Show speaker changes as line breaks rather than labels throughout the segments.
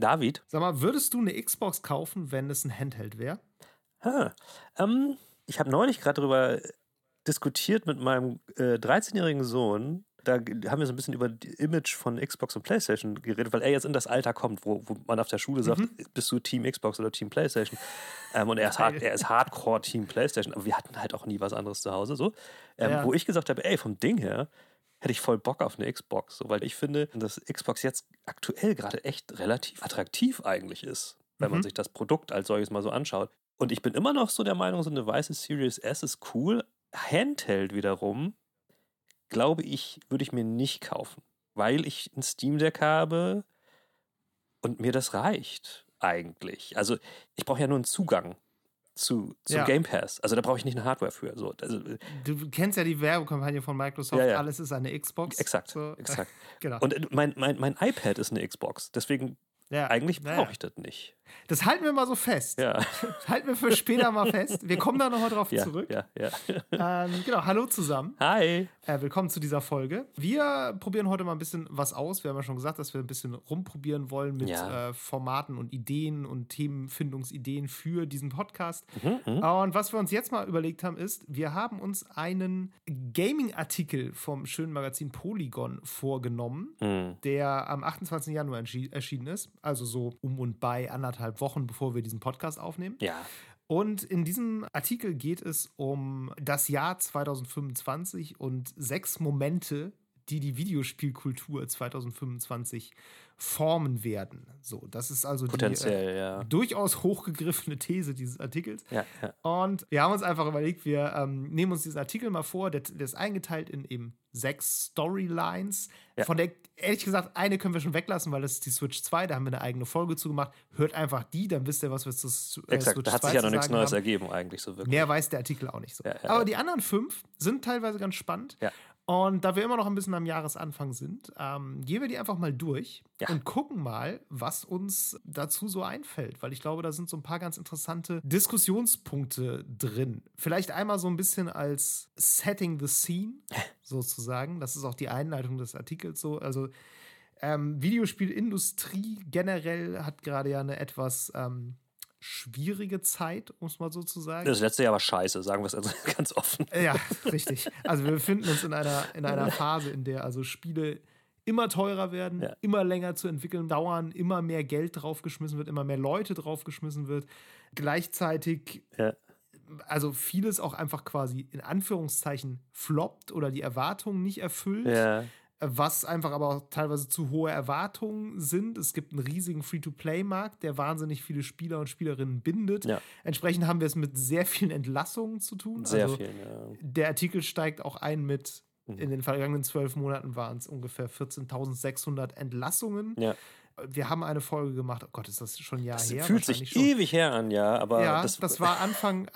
David.
Sag mal, würdest du eine Xbox kaufen, wenn es ein Handheld wäre?
Ich habe neulich gerade darüber diskutiert mit meinem 13-jährigen Sohn. Da haben wir so ein bisschen über die Image von Xbox und PlayStation geredet, weil er jetzt in das Alter kommt, wo man auf der Schule sagt, bist du Team Xbox oder Team PlayStation? Und er ist Hardcore Team PlayStation, aber wir hatten halt auch nie was anderes zu Hause. So. Wo ich gesagt habe, vom Ding her hätte ich voll Bock auf eine Xbox, so, weil ich finde, dass Xbox jetzt aktuell gerade echt relativ attraktiv eigentlich ist, wenn man sich das Produkt als solches mal so anschaut. Und ich bin immer noch so der Meinung, so eine weiße Series S ist cool. Handheld wiederum, glaube ich, würde ich mir nicht kaufen, weil ich ein Steam Deck habe und mir das reicht eigentlich. Also ich brauche ja nur einen Zugang zum Game Pass. Also da brauche ich nicht eine Hardware für. So, also,
du kennst ja die Werbekampagne von Microsoft, alles ist eine Xbox.
Exakt,
so,
exakt.
Genau.
Und mein iPad ist eine Xbox, deswegen eigentlich brauche ich das nicht.
Das halten wir mal so fest.
Ja.
Halten wir für später mal fest. Wir kommen da nochmal drauf zurück.
Ja.
Genau, hallo zusammen.
Hi.
Willkommen zu dieser Folge. Wir probieren heute mal ein bisschen was aus. Wir haben ja schon gesagt, dass wir ein bisschen rumprobieren wollen mit Formaten und Ideen und Themenfindungsideen für diesen Podcast. Und was wir uns jetzt mal überlegt haben, ist, wir haben uns einen Gaming-Artikel vom schönen Magazin Polygon vorgenommen, der am 28. Januar erschienen ist. Also so um und bei 1,5 Wochen, bevor wir diesen Podcast aufnehmen.
Ja.
Und in diesem Artikel geht es um das Jahr 2025 und 6 Momente, die die Videospielkultur 2025 formen werden. So, das ist also die durchaus hochgegriffene These dieses Artikels.
Ja.
Und wir haben uns einfach überlegt, wir nehmen uns diesen Artikel mal vor, der ist eingeteilt in eben 6 Storylines. Ja. Von der, ehrlich gesagt, eine können wir schon weglassen, weil das ist die Switch 2, da haben wir eine eigene Folge zu gemacht. Hört einfach die, dann wisst ihr, was wir zu
Exakt,
Switch 2
da hat sich ja noch nichts Neues ergeben eigentlich so wirklich.
Mehr weiß der Artikel auch nicht so. Aber die anderen 5 sind teilweise ganz spannend.
Ja.
Und da wir immer noch ein bisschen am Jahresanfang sind, gehen wir die einfach mal durch und gucken mal, was uns dazu so einfällt. Weil ich glaube, da sind so ein paar ganz interessante Diskussionspunkte drin. Vielleicht einmal so ein bisschen als Setting the Scene, sozusagen. Das ist auch die Einleitung des Artikels so. Also Videospielindustrie generell hat gerade ja eine etwas schwierige Zeit, um es mal so zu sagen.
Das letzte Jahr war scheiße, sagen wir es also ganz offen.
Ja, richtig. Also wir befinden uns in einer Phase, in der also Spiele immer teurer werden, immer länger zu entwickeln dauern, immer mehr Geld draufgeschmissen wird, immer mehr Leute draufgeschmissen wird. Gleichzeitig also vieles auch einfach quasi in Anführungszeichen floppt oder die Erwartungen nicht erfüllt.
Ja.
Was einfach aber auch teilweise zu hohe Erwartungen sind. Es gibt einen riesigen Free-to-Play-Markt, der wahnsinnig viele Spieler und Spielerinnen bindet. Ja. Entsprechend haben wir es mit sehr vielen Entlassungen zu tun.
Sehr vielen, ja.
Der Artikel steigt auch ein mit, in den vergangenen 12 Monaten waren es ungefähr 14.600 Entlassungen. Ja. Wir haben eine Folge gemacht, oh Gott, ist das schon ein Jahr her?
Das fühlt sich schon ewig her an, ja. Aber
ja, das war Anfang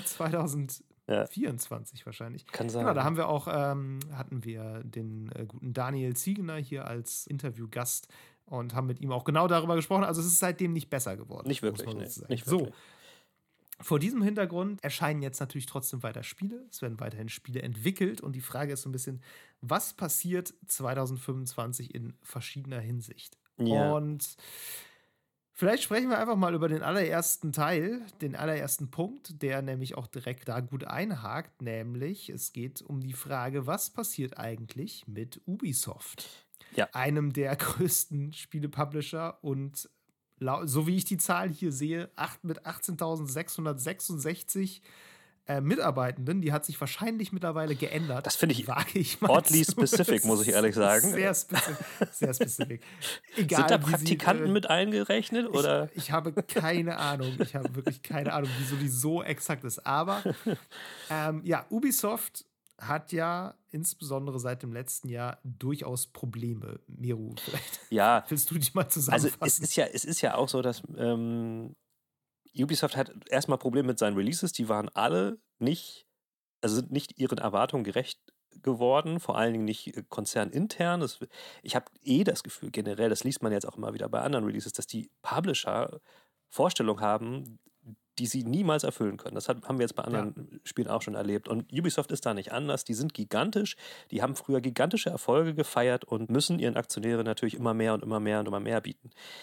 2024 wahrscheinlich.
Kann sein.
Genau, da haben wir auch, hatten wir den guten Daniel Ziegener hier als Interviewgast und haben mit ihm auch genau darüber gesprochen. Also es ist seitdem nicht besser geworden.
Nicht wirklich, nicht
wirklich. So, vor diesem Hintergrund erscheinen jetzt natürlich trotzdem weiter Spiele. Es werden weiterhin Spiele entwickelt und die Frage ist so ein bisschen, was passiert 2025 in verschiedener Hinsicht? Ja. Und vielleicht sprechen wir einfach mal über den allerersten Teil, den allerersten Punkt, der nämlich auch direkt da gut einhakt, nämlich es geht um die Frage, was passiert eigentlich mit Ubisoft? Ja. Einem der größten Spielepublisher und so wie ich die Zahl hier sehe, mit 18.666 Mitarbeitenden, die hat sich wahrscheinlich mittlerweile geändert.
Das finde ich oddly specific, muss ich ehrlich sagen.
Sehr specific. Egal,
sind da Praktikanten mit eingerechnet? Oder?
Ich habe keine Ahnung. Ich habe wirklich keine Ahnung, wieso die so exakt ist. Aber Ubisoft hat ja insbesondere seit dem letzten Jahr durchaus Probleme. Meru, vielleicht willst du die mal zusammenfassen?
Also es ist ja auch so, dass Ubisoft hat erstmal Probleme mit seinen Releases, die waren alle sind nicht ihren Erwartungen gerecht geworden, vor allen Dingen nicht konzernintern. Ich habe das Gefühl, generell, das liest man jetzt auch immer wieder bei anderen Releases, dass die Publisher Vorstellungen haben, die sie niemals erfüllen können. Das haben wir jetzt bei anderen Spielen auch schon erlebt. Und Ubisoft ist da nicht anders. Die sind gigantisch. Die haben früher gigantische Erfolge gefeiert und müssen ihren Aktionären natürlich immer mehr und immer mehr und immer mehr bieten.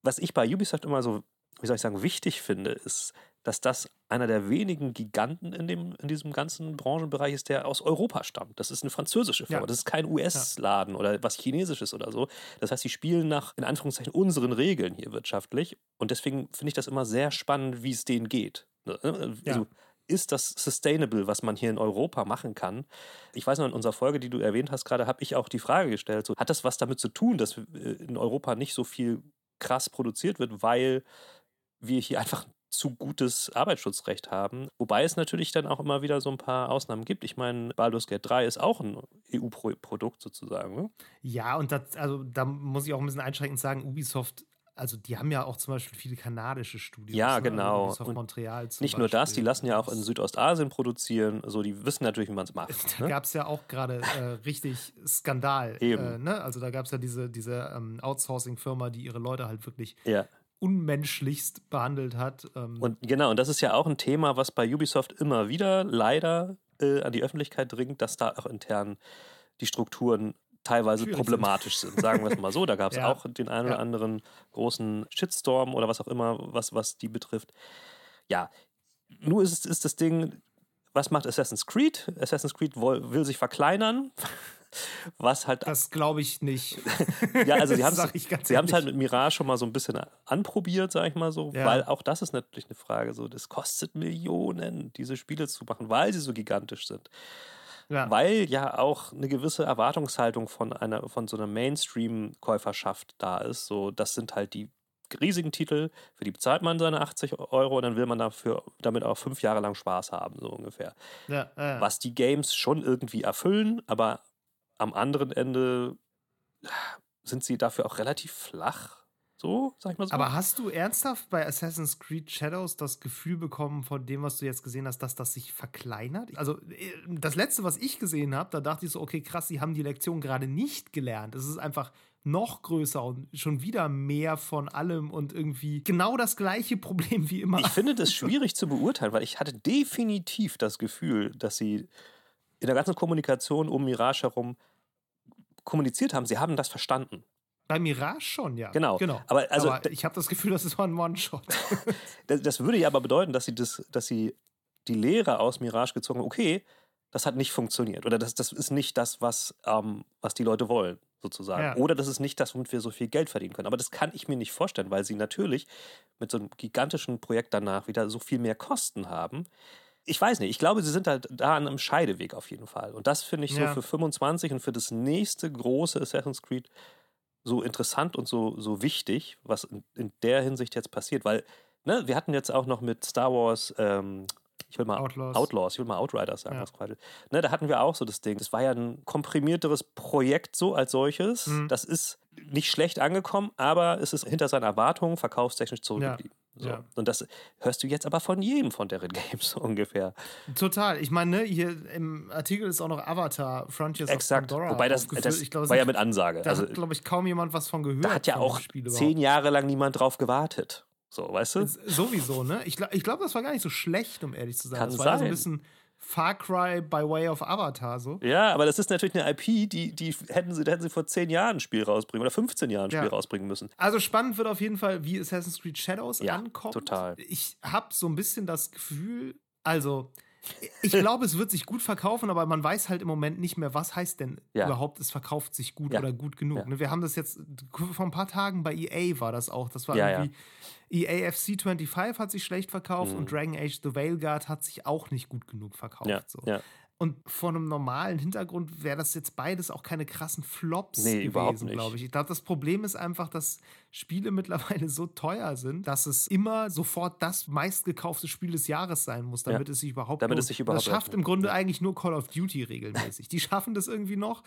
was ich bei Ubisoft immer so, wie soll ich sagen, wichtig finde, ist, dass das einer der wenigen Giganten in diesem ganzen Branchenbereich ist, der aus Europa stammt. Das ist eine französische Firma, das ist kein US-Laden oder was Chinesisches oder so. Das heißt, sie spielen nach, in Anführungszeichen, unseren Regeln hier wirtschaftlich. Und deswegen finde ich das immer sehr spannend, wie es denen geht. Also, ist das sustainable, was man hier in Europa machen kann? Ich weiß noch, in unserer Folge, die du erwähnt hast gerade, habe ich auch die Frage gestellt, so, hat das was damit zu tun, dass in Europa nicht so viel krass produziert wird, weil wir hier einfach zu gutes Arbeitsschutzrecht haben. Wobei es natürlich dann auch immer wieder so ein paar Ausnahmen gibt. Ich meine, Baldur's Gate 3 ist auch ein EU-Produkt sozusagen. Ne?
Ja, und da muss ich auch ein bisschen einschränkend sagen, Ubisoft, also die haben ja auch zum Beispiel viele kanadische Studios.
Ja,
ne?
genau.
Also Ubisoft
Und
Montreal zum
nicht nur das,
Beispiel.
die lassen ja auch in Südostasien produzieren. So, die wissen natürlich, wie man es macht.
Da gab es ja auch gerade richtig Skandal.
Eben.
Ne? Also da gab es ja diese Outsourcing-Firma, die ihre Leute halt wirklich
Ja.
unmenschlichst behandelt hat.
Und genau, und das ist ja auch ein Thema, was bei Ubisoft immer wieder leider an die Öffentlichkeit dringt, dass da auch intern die Strukturen teilweise
Schwierig
problematisch sind. Sagen wir es mal so. Da gab es
Ja.
auch den einen oder anderen großen Shitstorm oder was auch immer, was die betrifft. Ja, nur ist das Ding, was macht Assassin's Creed? Assassin's Creed will sich verkleinern. Was halt.
Das glaube ich nicht.
Ja, also sie haben
Sag ich ganz
es halt
ehrlich.
mit Mirage schon mal so ein bisschen anprobiert, sag ich mal so,
Ja.
weil auch das ist natürlich eine Frage, so, das kostet Millionen, diese Spiele zu machen, weil sie so gigantisch sind.
Ja.
Weil ja auch eine gewisse Erwartungshaltung von so einer Mainstream-Käuferschaft da ist. So, das sind halt die riesigen Titel, für die bezahlt man seine 80 Euro und dann will man damit auch 5 Jahre lang Spaß haben, so ungefähr.
Ja.
Was die Games schon irgendwie erfüllen, aber am anderen Ende sind sie dafür auch relativ flach. So, sag ich mal so.
Aber hast du ernsthaft bei Assassin's Creed Shadows das Gefühl bekommen, von dem, was du jetzt gesehen hast, dass das sich verkleinert? Also, das letzte, was ich gesehen habe, da dachte ich so, okay, krass, sie haben die Lektion gerade nicht gelernt. Es ist einfach noch größer und schon wieder mehr von allem und irgendwie genau das gleiche Problem wie immer.
Ich finde das schwierig zu beurteilen, weil ich hatte definitiv das Gefühl, dass sie in der ganzen Kommunikation um Mirage herum kommuniziert haben, sie haben das verstanden.
Bei Mirage schon, ja.
Genau.
Aber
Aber
ich habe das Gefühl, das ist mal ein One-Shot.
das würde ja aber bedeuten, dass sie die Lehre aus Mirage gezogen haben, okay, das hat nicht funktioniert. Oder das ist nicht das, was die Leute wollen, sozusagen.
Ja.
Oder das ist nicht das, womit wir so viel Geld verdienen können. Aber das kann ich mir nicht vorstellen, weil sie natürlich mit so einem gigantischen Projekt danach wieder so viel mehr Kosten haben. Ich weiß nicht, ich glaube, sie sind halt da an einem Scheideweg auf jeden Fall. Und das finde ich so für 25 und für das nächste große Assassin's Creed so interessant und so wichtig, was in der Hinsicht jetzt passiert. Weil, ne, wir hatten jetzt auch noch mit Star Wars, ich will mal Outlaws, ich will mal Outriders sagen, was Quatsch. Ne, da hatten wir auch so das Ding. Das war ja ein komprimierteres Projekt so als solches. Das ist nicht schlecht angekommen, aber es ist hinter seinen Erwartungen verkaufstechnisch zurückgeblieben. So.
Ja.
Und das hörst du jetzt aber von jedem von deren Games so ungefähr.
Total. Ich meine, ne, hier im Artikel ist auch noch Avatar, Frontiers of Pandora.
Wobei das
ich glaub,
war ja mit Ansage.
Da hat, glaube ich, kaum jemand was von gehört.
Da hat ja auch 10 Jahre lang niemand drauf gewartet. So, weißt du?
Sowieso, ne? Ich glaube, das war gar nicht so schlecht, um ehrlich zu sein.
Kann
das war ja so ein bisschen Far Cry by way of Avatar, so.
Ja, aber das ist natürlich eine IP, die hätten sie vor 10 Jahren ein Spiel rausbringen oder 15 Jahren ein Spiel rausbringen müssen.
Also spannend wird auf jeden Fall, wie Assassin's Creed Shadows ankommt.
Total.
Ich habe so ein bisschen das Gefühl, also ich glaube, es wird sich gut verkaufen, aber man weiß halt im Moment nicht mehr, was heißt denn überhaupt, es verkauft sich gut oder gut genug. Ne? Wir haben das jetzt, vor ein paar Tagen bei EA war das auch. Das war irgendwie, EA FC 25 hat sich schlecht verkauft und Dragon Age The Veilguard hat sich auch nicht gut genug verkauft. So. Und vor einem normalen Hintergrund wäre das jetzt beides auch keine krassen Flops gewesen, glaube ich. Ich glaube, das Problem ist einfach, dass Spiele mittlerweile so teuer sind, dass es immer sofort das meistgekaufte Spiel des Jahres sein muss, damit es sich überhaupt das schafft im Grunde eigentlich nur Call of Duty regelmäßig. Die schaffen das irgendwie noch.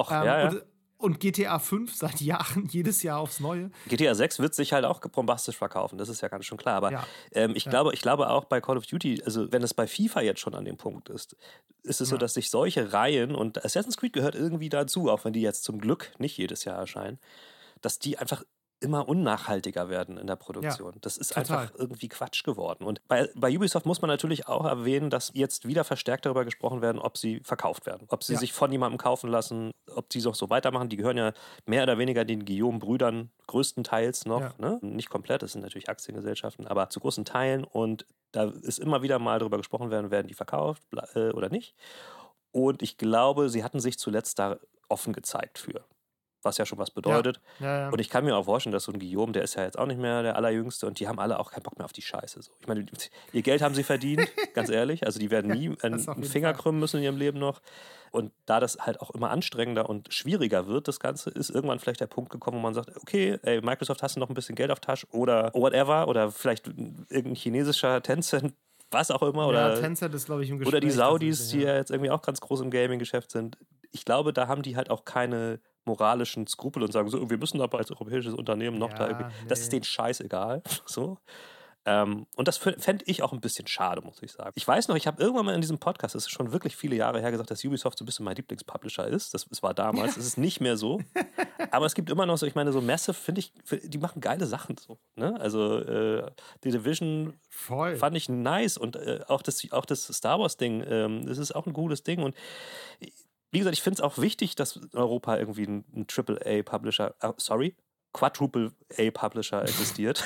Und GTA 5 seit Jahren, jedes Jahr aufs Neue.
GTA 6 wird sich halt auch bombastisch verkaufen, das ist ja ganz schon klar. Aber ich glaube auch bei Call of Duty, also wenn es bei FIFA jetzt schon an dem Punkt ist es so, dass sich solche Reihen, und Assassin's Creed gehört irgendwie dazu, auch wenn die jetzt zum Glück nicht jedes Jahr erscheinen, dass die einfach immer unnachhaltiger werden in der Produktion. Das ist
total.
einfach irgendwie Quatsch geworden. Und bei Ubisoft muss man natürlich auch erwähnen, dass jetzt wieder verstärkt darüber gesprochen werden, ob sie verkauft werden. Ob sie sich von jemandem kaufen lassen, ob sie noch so weitermachen. Die gehören ja mehr oder weniger den Guillaume-Brüdern größtenteils noch. Ne? Nicht komplett, das sind natürlich Aktiengesellschaften, aber zu großen Teilen. Und da ist immer wieder mal darüber gesprochen werden die verkauft oder nicht. Und ich glaube, sie hatten sich zuletzt da offen gezeigt für. Was ja schon was bedeutet.
Ja.
Und ich kann mir auch vorstellen, dass so ein Guillaume, der ist ja jetzt auch nicht mehr der Allerjüngste und die haben alle auch keinen Bock mehr auf die Scheiße. So. Ich meine, ihr Geld haben sie verdient, ganz ehrlich. Also die werden nie einen Finger krümmen müssen in ihrem Leben noch. Und da das halt auch immer anstrengender und schwieriger wird, das Ganze, ist irgendwann vielleicht der Punkt gekommen, wo man sagt, okay, ey, Microsoft, hast du noch ein bisschen Geld auf Tasche oder whatever oder vielleicht irgendein chinesischer Tencent, was auch immer. Oder
Tencent ist, glaube ich, im Gespräch.
Oder die Saudis, die ja jetzt irgendwie auch ganz groß im Gaming-Geschäft sind. Ich glaube, da haben die halt auch keine moralischen Skrupel und sagen so, wir müssen aber als europäisches Unternehmen noch da irgendwie. Das ist denen scheißegal. So. Und das fände ich auch ein bisschen schade, muss ich sagen. Ich weiß noch, ich habe irgendwann mal in diesem Podcast, das ist schon wirklich viele Jahre her, gesagt, dass Ubisoft so ein bisschen mein Lieblingspublisher ist. Das war damals, das ist nicht mehr so. Aber es gibt immer noch so, ich meine, so Massive, finde ich, die machen geile Sachen so. Ne? Also The Division fand ich nice und auch das Star Wars-Ding, das ist auch ein gutes Ding. Und wie gesagt, ich finde es auch wichtig, dass in Europa irgendwie ein Triple-A-Publisher, Quadruple-A-Publisher existiert.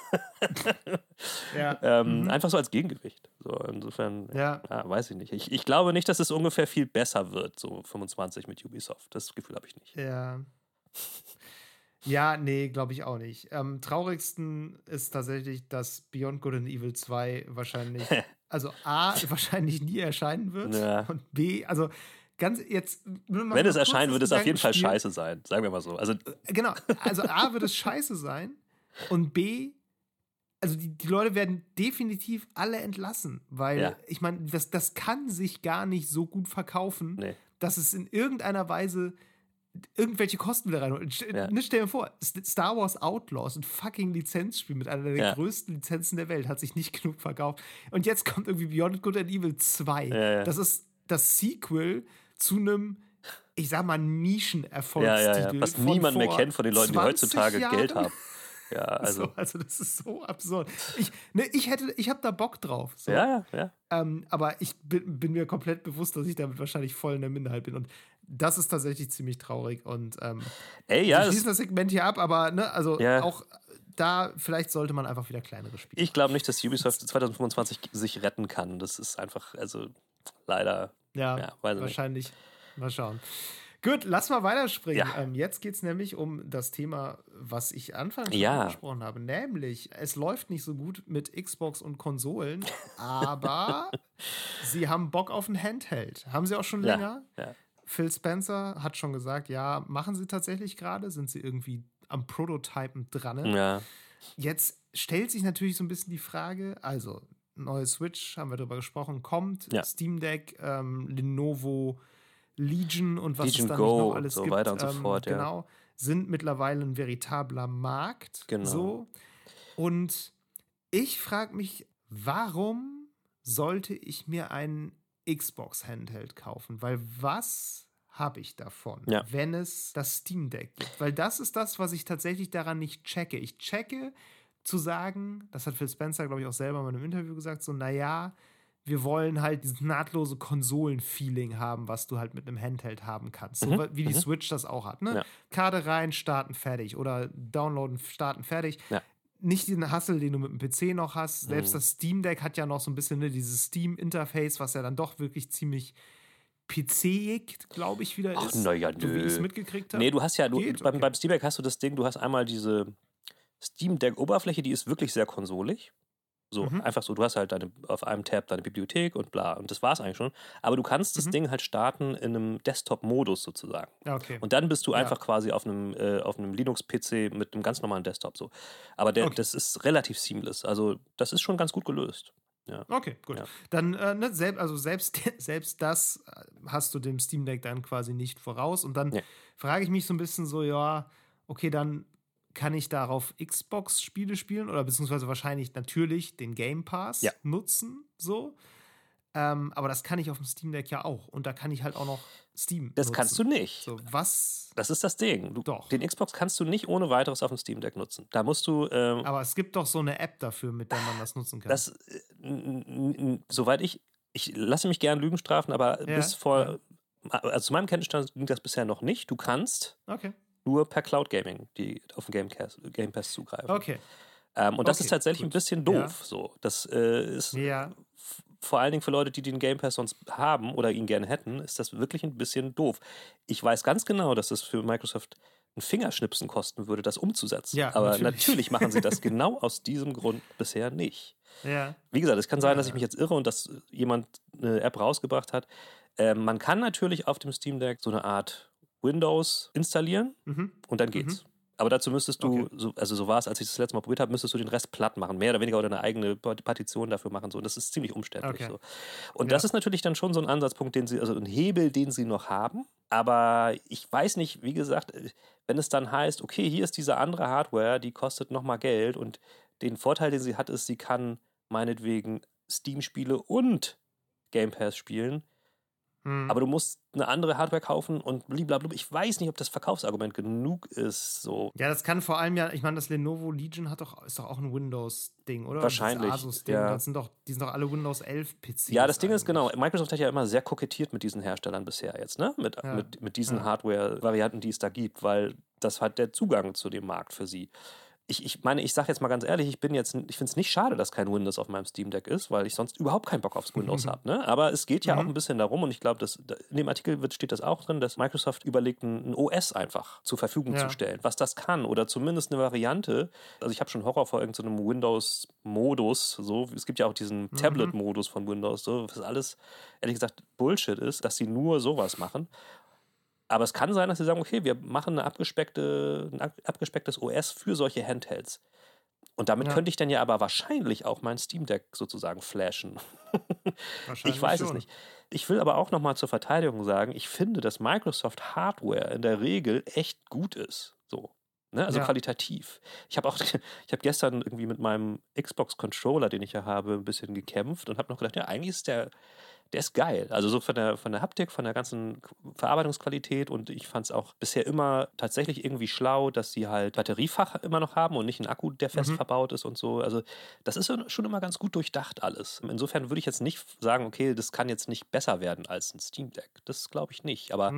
Einfach so als Gegengewicht. So, insofern, weiß ich nicht. Ich glaube nicht, dass es ungefähr viel besser wird, so 25 mit Ubisoft. Das Gefühl habe ich nicht.
Ja, nee, glaube ich auch nicht. Traurigsten ist tatsächlich, dass Beyond Good and Evil 2 wahrscheinlich, also A, wahrscheinlich nie erscheinen wird und B, also ganz jetzt.
Wenn es erscheint, wird es auf jeden Fall scheiße sein, sagen wir mal so. Also
genau, also A, wird es scheiße sein und B, also die Leute werden definitiv alle entlassen, weil ich meine, das kann sich gar nicht so gut verkaufen, dass es in irgendeiner Weise irgendwelche Kosten wieder reinholt. Stell dir vor, Star Wars Outlaws, ein fucking Lizenzspiel mit einer der größten Lizenzen der Welt, hat sich nicht genug verkauft. Und jetzt kommt irgendwie Beyond Good and Evil 2. Das ist das Sequel zu einem, ich sag mal, Nischen-Erfolgstitel.
Was niemand mehr kennt von den Leuten, die heutzutage
Jahren.
Geld haben. Ja, also
das ist so absurd. Ich habe da Bock drauf. So.
Ja.
Aber ich bin mir komplett bewusst, dass ich damit wahrscheinlich voll in der Minderheit bin. Und das ist tatsächlich ziemlich traurig. Und wir schließen das Segment hier ab, aber auch da, vielleicht sollte man einfach wieder kleinere Spiele.
Ich glaube nicht, dass Ubisoft 2025 sich retten kann. Das ist einfach, also leider.
Ja, wahrscheinlich. Nicht. Mal schauen. Gut, lass mal weiterspringen. Jetzt geht es nämlich um das Thema, was ich anfangs schon angesprochen habe. Nämlich, es läuft nicht so gut mit Xbox und Konsolen, aber sie haben Bock auf ein Handheld. Haben sie auch schon länger. Ja. Phil Spencer hat schon gesagt, ja, machen sie tatsächlich gerade. Sind sie irgendwie am Prototypen dran.
Ja.
Jetzt stellt sich natürlich so ein bisschen die Frage, also, neue Switch, haben wir darüber gesprochen, kommt. Steam Deck, Lenovo Legion und was
Legion
es dann
Go,
noch alles
so
gibt.
weiter und so fort,
genau, sind mittlerweile ein veritabler Markt.
Genau.
So. Und ich frage mich, warum sollte ich mir einen Xbox-Handheld kaufen? Weil was habe ich davon, wenn es das Steam Deck gibt? Weil das ist das, was ich tatsächlich daran nicht checke. Ich checke zu sagen, das hat Phil Spencer, glaube ich, auch selber mal in einem Interview gesagt, so, naja, wir wollen halt dieses nahtlose Konsolen-Feeling haben, was du halt mit einem Handheld haben kannst. So wie die Switch das auch hat. Ne? Karte rein, starten, fertig. Oder downloaden, starten, fertig. Ja. Nicht den Hassel, den du mit dem PC noch hast. Selbst das Steam Deck hat ja noch so ein bisschen dieses Steam-Interface, was ja dann doch wirklich ziemlich PC-ig, glaube ich, wieder ist.
Naja,
so wie ich es mitgekriegt habe.
Nee, du hast beim Steam Deck hast du das Ding, du hast einmal diese Steam Deck-Oberfläche, die ist wirklich sehr konsolig. So, einfach so, du hast halt auf einem Tab deine Bibliothek und bla. Und das war's eigentlich schon. Aber du kannst das Ding halt starten in einem Desktop-Modus sozusagen.
Okay.
Und dann bist du einfach quasi auf einem Linux-PC mit einem ganz normalen Desktop so. Aber das ist relativ seamless. Also, das ist schon ganz gut gelöst. Ja.
Okay, gut. Ja. Dann, selbst das hast du dem Steam Deck dann quasi nicht voraus. Und dann frage ich mich so ein bisschen so, okay, dann kann ich darauf Xbox-Spiele spielen oder beziehungsweise wahrscheinlich natürlich den Game Pass nutzen, so. Aber das kann ich auf dem Steam Deck ja auch. Und da kann ich halt auch noch Steam
Das
nutzen.
kannst du nicht.
So, was?
Das ist das Ding.
Doch.
Den Xbox kannst du nicht ohne weiteres auf dem Steam Deck nutzen. Da musst du.
Aber es gibt doch so eine App dafür, mit der man das nutzen kann.
Soweit ich lasse mich gern Lügen strafen, aber bis vor. Also zu meinem Kenntnisstand ging das bisher noch nicht. Du kannst nur per Cloud Gaming auf den Game Pass zugreifen.
Okay.
Und das ist tatsächlich ein bisschen doof. So. Das ist vor allen Dingen für Leute, die den Game Pass sonst haben oder ihn gerne hätten, ist das wirklich ein bisschen doof. Ich weiß ganz genau, dass es für Microsoft ein Fingerschnipsen kosten würde, das umzusetzen.
Ja,
aber natürlich machen sie das genau aus diesem Grund bisher nicht.
Ja.
Wie gesagt, es kann sein, dass ich mich jetzt irre und dass jemand eine App rausgebracht hat. Man kann natürlich auf dem Steam Deck so eine Art Windows installieren und dann geht's. Aber dazu müsstest du, so war es, als ich das letzte Mal probiert habe, müsstest du den Rest platt machen, mehr oder weniger, oder eine eigene Partition dafür machen. So. Und das ist ziemlich umständlich. So. Und das ist natürlich dann schon so ein Ansatzpunkt, also ein Hebel, den sie noch haben. Aber ich weiß nicht, wie gesagt, wenn es dann heißt, okay, hier ist diese andere Hardware, die kostet nochmal Geld und den Vorteil, den sie hat, ist, sie kann meinetwegen Steam-Spiele und Game Pass spielen. Aber du musst eine andere Hardware kaufen und blablabla. Ich weiß nicht, ob das Verkaufsargument genug ist. So.
Ja, das kann vor allem ich meine, das Lenovo Legion ist doch auch ein Windows-Ding, oder?
Wahrscheinlich.
Das Asus-Ding, die sind doch alle Windows 11 PCs.
Ja, das Ding ist genau, Microsoft hat ja immer sehr kokettiert mit diesen Herstellern bisher jetzt, ne? Mit diesen Hardware-Varianten, die es da gibt, weil das hat der Zugang zu dem Markt für sie. Ich meine, ich sage jetzt mal ganz ehrlich, ich finde es nicht schade, dass kein Windows auf meinem Steam Deck ist, weil ich sonst überhaupt keinen Bock aufs Windows habe. Ne? Aber es geht ja auch ein bisschen darum, und ich glaube, in dem Artikel steht das auch drin, dass Microsoft überlegt, ein OS einfach zur Verfügung zu stellen, was das kann oder zumindest eine Variante. Also ich habe schon Horror vor irgendeinem Windows-Modus. So. Es gibt ja auch diesen Tablet-Modus von Windows, so, was alles, ehrlich gesagt, Bullshit ist, dass sie nur sowas machen. Aber es kann sein, dass sie sagen, okay, wir machen ein abgespecktes OS für solche Handhelds. Und damit könnte ich dann ja aber wahrscheinlich auch mein Steam Deck sozusagen flashen. Ich weiß es nicht. Ich will aber auch nochmal zur Verteidigung sagen, ich finde, dass Microsoft Hardware in der Regel echt gut ist. So. Ne? Also qualitativ. Ich habe gestern irgendwie mit meinem Xbox-Controller, den ich ja habe, ein bisschen gekämpft und habe noch gedacht, ja, eigentlich ist der ist geil. Also so von der Haptik, von der ganzen Verarbeitungsqualität, und ich fand es auch bisher immer tatsächlich irgendwie schlau, dass sie halt Batteriefach immer noch haben und nicht einen Akku, der fest verbaut ist und so. Also das ist schon immer ganz gut durchdacht alles. Insofern würde ich jetzt nicht sagen, okay, das kann jetzt nicht besser werden als ein Steam Deck. Das glaube ich nicht. Aber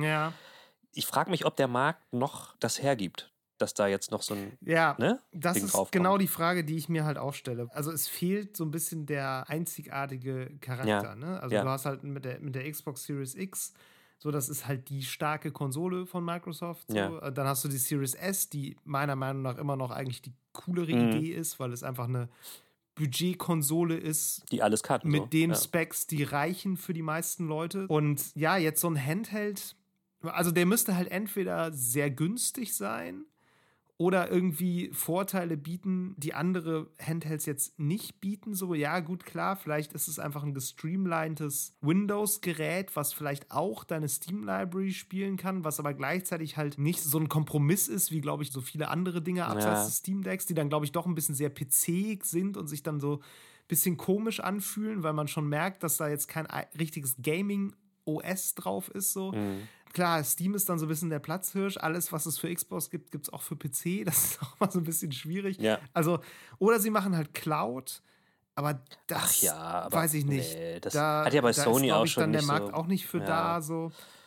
ich frage mich, ob der Markt noch das hergibt, dass da jetzt noch so ein
das
Ding
ist
draufkommt.
genau die Frage, die ich mir halt auch stelle. Also es fehlt so ein bisschen der einzigartige Charakter. Ne? Also du hast halt mit der Xbox Series X, so, das ist halt die starke Konsole von Microsoft. So. Dann hast du die Series S, die meiner Meinung nach immer noch eigentlich die coolere Idee ist, weil es einfach eine Budgetkonsole ist,
die alles kann.
Mit den Specs, die reichen für die meisten Leute. Und ja, jetzt so ein Handheld, also der müsste halt entweder sehr günstig sein oder irgendwie Vorteile bieten, die andere Handhelds jetzt nicht bieten. So, ja, gut, klar, vielleicht ist es einfach ein gestreamlinedes Windows-Gerät, was vielleicht auch deine Steam-Library spielen kann, was aber gleichzeitig halt nicht so ein Kompromiss ist, wie, glaube ich, so viele andere Dinge abseits des Steam-Decks, die dann, glaube ich, doch ein bisschen sehr PC-ig sind und sich dann so ein bisschen komisch anfühlen, weil man schon merkt, dass da jetzt kein richtiges Gaming-OS drauf ist, so. Klar, Steam ist dann so ein bisschen der Platzhirsch. Alles, was es für Xbox gibt, gibt es auch für PC. Das ist auch mal so ein bisschen schwierig. Ja. Also, oder sie machen halt Cloud, aber das weiß ich nicht.
Nee, das hat ja bei Sony
ist,
auch schon
dann
nicht
der Markt
so,
auch nicht für da. So.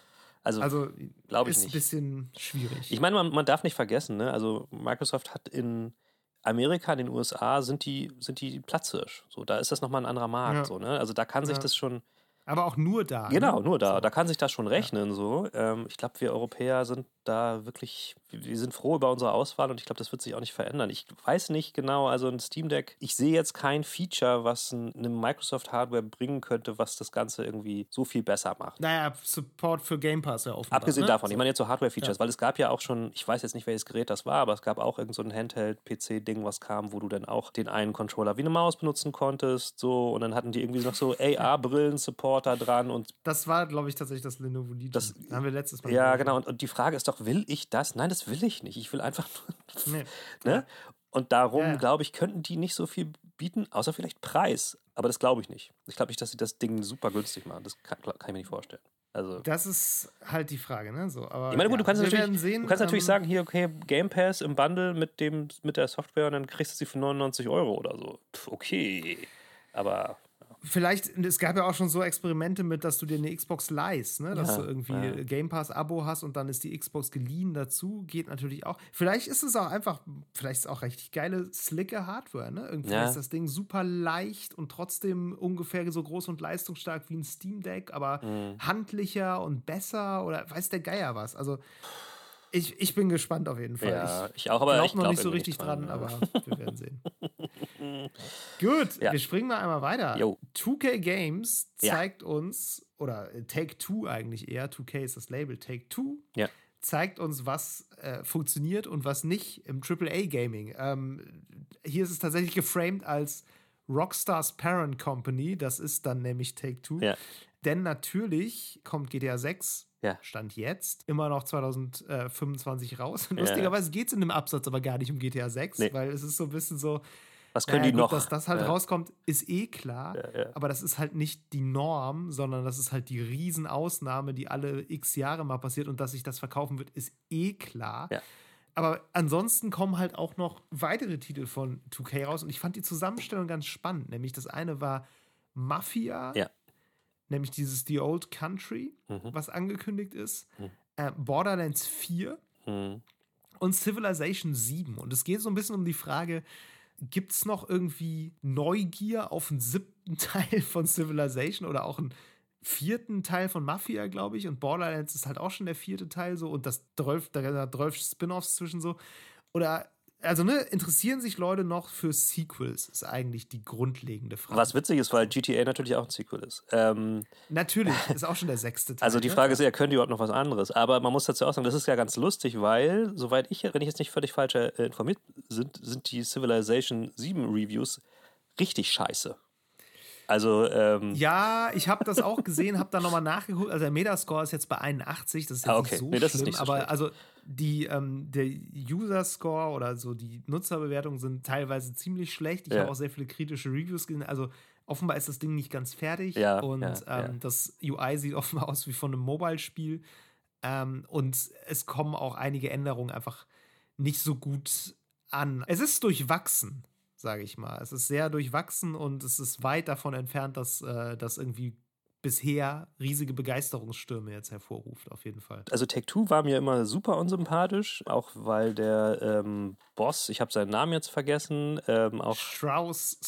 Also glaube ich
ist
nicht.
Ein bisschen schwierig.
Ich meine, man darf nicht vergessen, ne? Also Microsoft hat in Amerika, in den USA, sind die Platzhirsch. So, da ist das nochmal ein anderer Markt. So, ne? Also da kann sich das schon...
Aber auch nur da.
Genau, nur da. So. Da kann sich das schon rechnen. So. Ich glaube, wir Europäer sind da wirklich, wir sind froh über unsere Auswahl und ich glaube, das wird sich auch nicht verändern. Ich weiß nicht genau, also ein Steam Deck, ich sehe jetzt kein Feature, was eine Microsoft-Hardware bringen könnte, was das Ganze irgendwie so viel besser macht.
Naja, Support für Game Pass ja offenbar.
Abgesehen davon, ich meine jetzt so Hardware-Features, weil es gab ja auch schon, ich weiß jetzt nicht, welches Gerät das war, aber es gab auch irgend so ein Handheld-PC-Ding, was kam, wo du dann auch den einen Controller wie eine Maus benutzen konntest, so, und dann hatten die irgendwie noch so AR-Brillen-Supporter dran und
das war, glaube ich, tatsächlich das Lenovo Legion. Das haben wir letztes Mal.
Ja, genau, und die Frage ist doch, will ich das? Nein, das will ich nicht. Ich will einfach nur. Ne? Und darum, glaube ich, könnten die nicht so viel bieten, außer vielleicht Preis. Aber das glaube ich nicht. Ich glaube nicht, dass sie das Ding super günstig machen. Das kann ich mir nicht vorstellen. Also,
das ist halt die Frage, ne? So, aber
ich meine, gut,
ja,
du kannst
wir werden sehen,
natürlich sagen, hier, okay, Game Pass im Bundle mit der Software und dann kriegst du sie für 99 € oder so. Okay. Aber
vielleicht, es gab ja auch schon so Experimente mit, dass du dir eine Xbox leihst, ne? Dass du irgendwie Game Pass-Abo hast und dann ist die Xbox geliehen dazu. Geht natürlich auch. Vielleicht ist es auch einfach, vielleicht ist es auch richtig geile, slicke Hardware, ne? Irgendwie ist das Ding super leicht und trotzdem ungefähr so groß und leistungsstark wie ein Steam Deck, aber handlicher und besser oder weiß der Geier was. Also ich bin gespannt auf jeden Fall.
Ja, ich auch, aber ich
glaube noch nicht so richtig dran, aber wir werden sehen. Gut, wir springen mal einmal weiter. 2K Games zeigt uns, oder Take-Two eigentlich eher, 2K ist das Label, Take-Two zeigt uns, was funktioniert und was nicht im AAA-Gaming. Hier ist es tatsächlich geframed als Rockstars Parent Company, das ist dann nämlich Take-Two. Ja. Denn natürlich kommt GTA 6 Stand jetzt, immer noch 2025 raus. Lustigerweise geht es in dem Absatz aber gar nicht um GTA 6, weil es ist so ein bisschen so,
was können die noch?
Dass das halt rauskommt, ist klar, aber das ist halt nicht die Norm, sondern das ist halt die Riesenausnahme, die alle x Jahre mal passiert und dass sich das verkaufen wird, ist klar. Ja. Aber ansonsten kommen halt auch noch weitere Titel von 2K raus und ich fand die Zusammenstellung ganz spannend, nämlich das eine war Mafia, nämlich dieses The Old Country, was angekündigt ist, Borderlands 4 und Civilization 7. Und es geht so ein bisschen um die Frage, gibt es noch irgendwie Neugier auf einen 7. Teil von Civilization oder auch einen 4. Teil von Mafia, glaube ich. Und Borderlands ist halt auch schon der 4. Teil so und da sind 12 Spin-Offs zwischen so. Oder, also interessieren sich Leute noch für Sequels, ist eigentlich die grundlegende Frage.
Was witzig ist, weil GTA natürlich auch ein Sequel ist.
Natürlich, ist auch schon der 6. Teil.
Also die Frage ist eher, können die überhaupt noch was anderes? Aber man muss dazu auch sagen, das ist ja ganz lustig, weil, wenn ich jetzt nicht völlig falsch informiert sind die Civilization 7 Reviews richtig scheiße. Also,
ja, ich habe das auch gesehen, habe da nochmal nachgeguckt. Also der Metascore ist jetzt bei 81, das ist jetzt nicht so schlimm.
Ist nicht so
aber
schlecht.
Also der User-Score oder so die Nutzerbewertungen sind teilweise ziemlich schlecht. Ich habe auch sehr viele kritische Reviews gesehen. Also offenbar ist das Ding nicht ganz fertig. Das UI sieht offenbar aus wie von einem Mobile-Spiel. Und es kommen auch einige Änderungen einfach nicht so gut an. Es ist durchwachsen, sage ich mal. Es ist sehr durchwachsen und es ist weit davon entfernt, dass das irgendwie bisher riesige Begeisterungsstürme jetzt hervorruft, auf jeden Fall.
Also Take-Two war mir immer super unsympathisch, auch weil der Boss, ich habe seinen Namen jetzt vergessen, auch
Strauss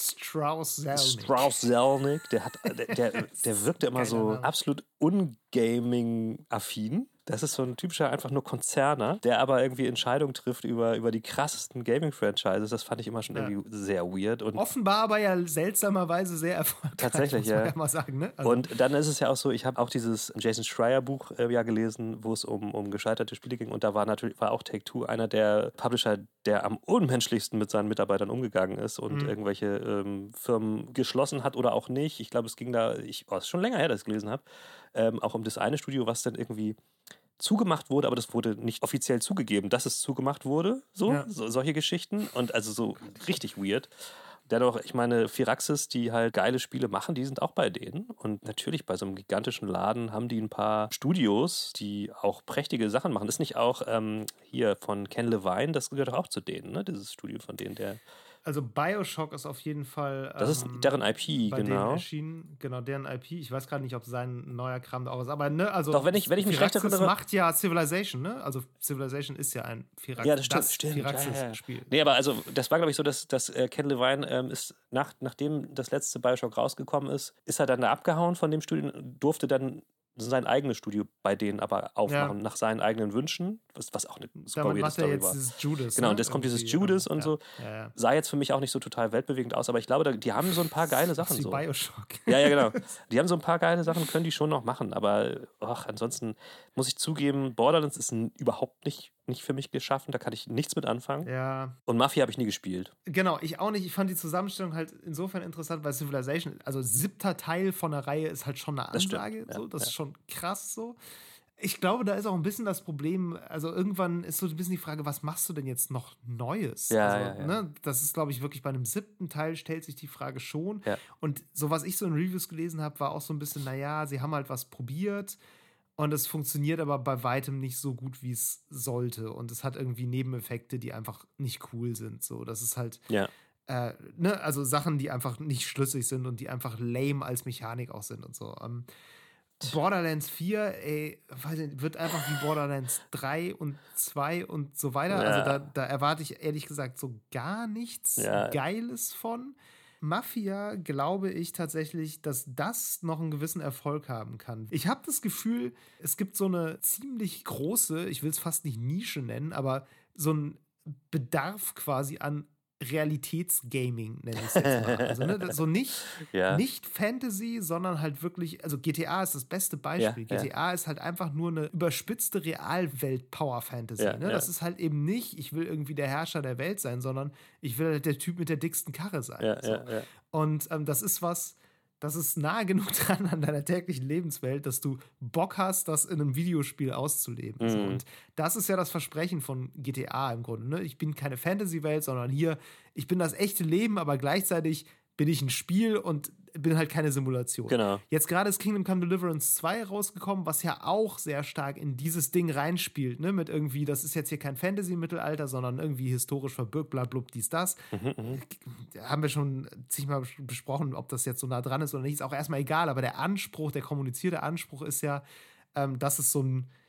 Zelnick, der wirkte immer so absolut ungaming-affin. Das ist so ein typischer einfach nur Konzerner, der aber irgendwie Entscheidungen trifft über die krassesten Gaming-Franchises. Das fand ich immer schon irgendwie sehr weird. Und
offenbar aber ja seltsamerweise sehr erfolgreich.
Tatsächlich,
muss man ja mal sagen, ne? Also
und dann ist es ja auch so, ich habe auch dieses Jason Schreier Buch gelesen, wo es um gescheiterte Spiele ging. Und da war auch Take-Two einer der Publisher, der am unmenschlichsten mit seinen Mitarbeitern umgegangen ist und irgendwelche Firmen geschlossen hat oder auch nicht. Ich glaube, es ging da, es ist schon länger her, dass ich es gelesen habe, auch um das eine Studio, was dann irgendwie zugemacht wurde, aber das wurde nicht offiziell zugegeben, dass es zugemacht wurde. Solche Geschichten. Und also so richtig weird. Dennoch, ich meine, Firaxis, die halt geile Spiele machen, die sind auch bei denen. Und natürlich bei so einem gigantischen Laden haben die ein paar Studios, die auch prächtige Sachen machen. Das ist nicht auch hier von Ken Levine, das gehört auch zu denen, ne? Dieses Studio von denen, der...
Also BioShock ist auf jeden Fall
das ist deren IP,
bei denen erschienen. Genau, deren IP. Ich weiß gerade nicht, ob sein neuer Kram da auch ist. Aber also
doch, wenn ich mich recht erinnere,
macht ja Civilization, ne? Also Civilization ist ja ein Firaxis-Spiel.
Nee, aber also das war, glaube ich, so, dass Ken Levine ist, nachdem das letzte BioShock rausgekommen ist er dann da abgehauen von dem Studio und durfte dann sein eigenes Studio bei denen aber aufmachen, nach seinen eigenen Wünschen, was auch eine super weirde Story war.
Dieses Judas,
genau, und jetzt kommt dieses Judas und so.
Ja.
Sah jetzt für mich auch nicht so total weltbewegend aus, aber ich glaube, die haben so ein paar geile Sachen.
So wie BioShock.
Ja, genau. Die haben so ein paar geile Sachen, können die schon noch machen, aber ansonsten muss ich zugeben, Borderlands ist überhaupt nicht für mich geschaffen, da kann ich nichts mit anfangen.
Ja.
Und Mafia habe ich nie gespielt.
Genau, ich auch nicht. Ich fand die Zusammenstellung halt insofern interessant, weil Civilization, also 7. Teil von der Reihe ist halt schon eine Ansage. Das ist schon krass so. Ich glaube, da ist auch ein bisschen das Problem, also irgendwann ist so ein bisschen die Frage, was machst du denn jetzt noch Neues?
Ja,
also,
ja.
Ne, das ist, glaube ich, wirklich bei einem 7. Teil stellt sich die Frage schon.
Ja.
Und so, was ich so in Reviews gelesen habe, war auch so ein bisschen, naja, sie haben halt was probiert und es funktioniert aber bei weitem nicht so gut, wie es sollte. Und es hat irgendwie Nebeneffekte, die einfach nicht cool sind. So, das ist halt,
Ja.
also Sachen, die einfach nicht schlüssig sind und die einfach lame als Mechanik auch sind und so. Borderlands 4, weiß nicht, wird einfach wie Borderlands 3 und 2 und so weiter.
Ja.
Also da erwarte ich ehrlich gesagt so gar nichts Geiles von. Mafia glaube ich tatsächlich, dass das noch einen gewissen Erfolg haben kann. Ich habe das Gefühl, es gibt so eine ziemlich große, ich will es fast nicht Nische nennen, aber so ein Bedarf quasi an Realitätsgaming, nenne ich es jetzt mal. Also so nicht Fantasy, sondern halt wirklich, also GTA ist das beste Beispiel. GTA ist halt einfach nur eine überspitzte Realwelt-Power-Fantasy. Das ist halt eben nicht, ich will irgendwie der Herrscher der Welt sein, sondern ich will halt der Typ mit der dicksten Karre sein. Und das ist was, das ist nahe genug dran an deiner täglichen Lebenswelt, dass du Bock hast, das in einem Videospiel auszuleben. So. Und das ist ja das Versprechen von GTA im Grunde. Ne? Ich bin keine Fantasy-Welt, sondern hier, ich bin das echte Leben, aber gleichzeitig bin ich ein Spiel und bin halt keine Simulation.
Genau.
Jetzt gerade ist Kingdom Come Deliverance 2 rausgekommen, was ja auch sehr stark in dieses Ding reinspielt, ne? Mit irgendwie, das ist jetzt hier kein Fantasy-Mittelalter, sondern irgendwie historisch verbürgt, blablub, dies, das. Haben wir schon zigmal besprochen, ob das jetzt so nah dran ist oder nicht, ist auch erstmal egal, aber der Anspruch, der kommunizierte Anspruch ist ja, dass es so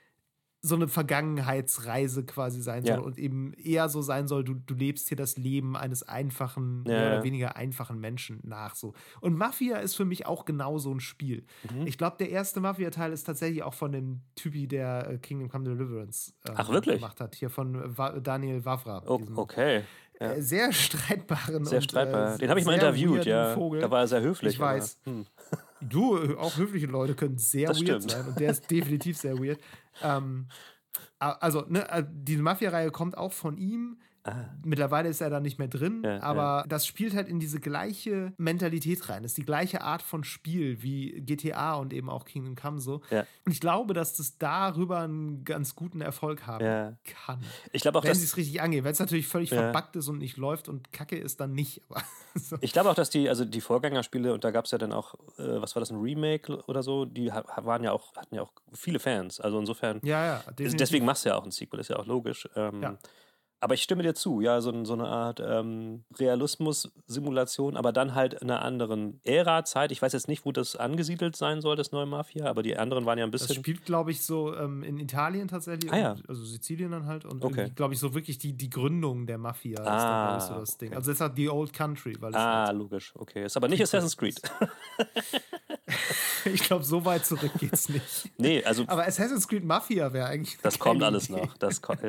eine Vergangenheitsreise quasi sein soll und eben eher so sein soll, du lebst hier das Leben eines einfachen, mehr oder weniger einfachen Menschen nach. So. Und Mafia ist für mich auch genau so ein Spiel. Ich glaube, der erste Mafia-Teil ist tatsächlich auch von dem Typi, der Kingdom Come Deliverance gemacht hat. Hier von Daniel Wavra.
Okay.
Sehr streitbaren.
Sehr streitbar. Den habe ich mal interviewt, Vogel. Da war er sehr höflich.
Ich weiß. Du, auch höfliche Leute können sehr weird sein. Und der ist definitiv sehr weird. Also, diese Mafia-Reihe kommt auch von ihm. Mittlerweile ist er da nicht mehr drin, aber das spielt halt in diese gleiche Mentalität rein. Das ist die gleiche Art von Spiel wie GTA und eben auch Kingdom Come so. Und ich glaube, dass das darüber einen ganz guten Erfolg haben kann.
Ich glaube auch,
wenn sie es richtig angehen. Wenn es natürlich völlig verbuggt ist und nicht läuft und Kacke ist, dann nicht. Aber so.
Ich glaube auch, dass die Vorgängerspiele, und da gab es ja dann auch, was war das, ein Remake oder so, die hatten ja auch viele Fans. Also insofern, deswegen machst du ja auch ein Sequel, ist ja auch logisch. Aber ich stimme dir zu, so eine Art Realismus-Simulation, aber dann halt in einer anderen Ära-Zeit. Ich weiß jetzt nicht, wo das angesiedelt sein soll, das neue Mafia, aber die anderen waren ja ein bisschen...
Das spielt, glaube ich, so in Italien tatsächlich, also Sizilien dann halt und glaube ich, so wirklich die Gründung der Mafia ist dann, glaube ich, so das Ding. Also es hat die Old Country. Weil es halt
logisch, okay. Ist aber nicht Assassin's Creed.
Ich glaube, so weit zurück geht's nicht.
Nee, also...
Aber Assassin's Creed Mafia wäre eigentlich...
Das kommt alles noch. Das kommt,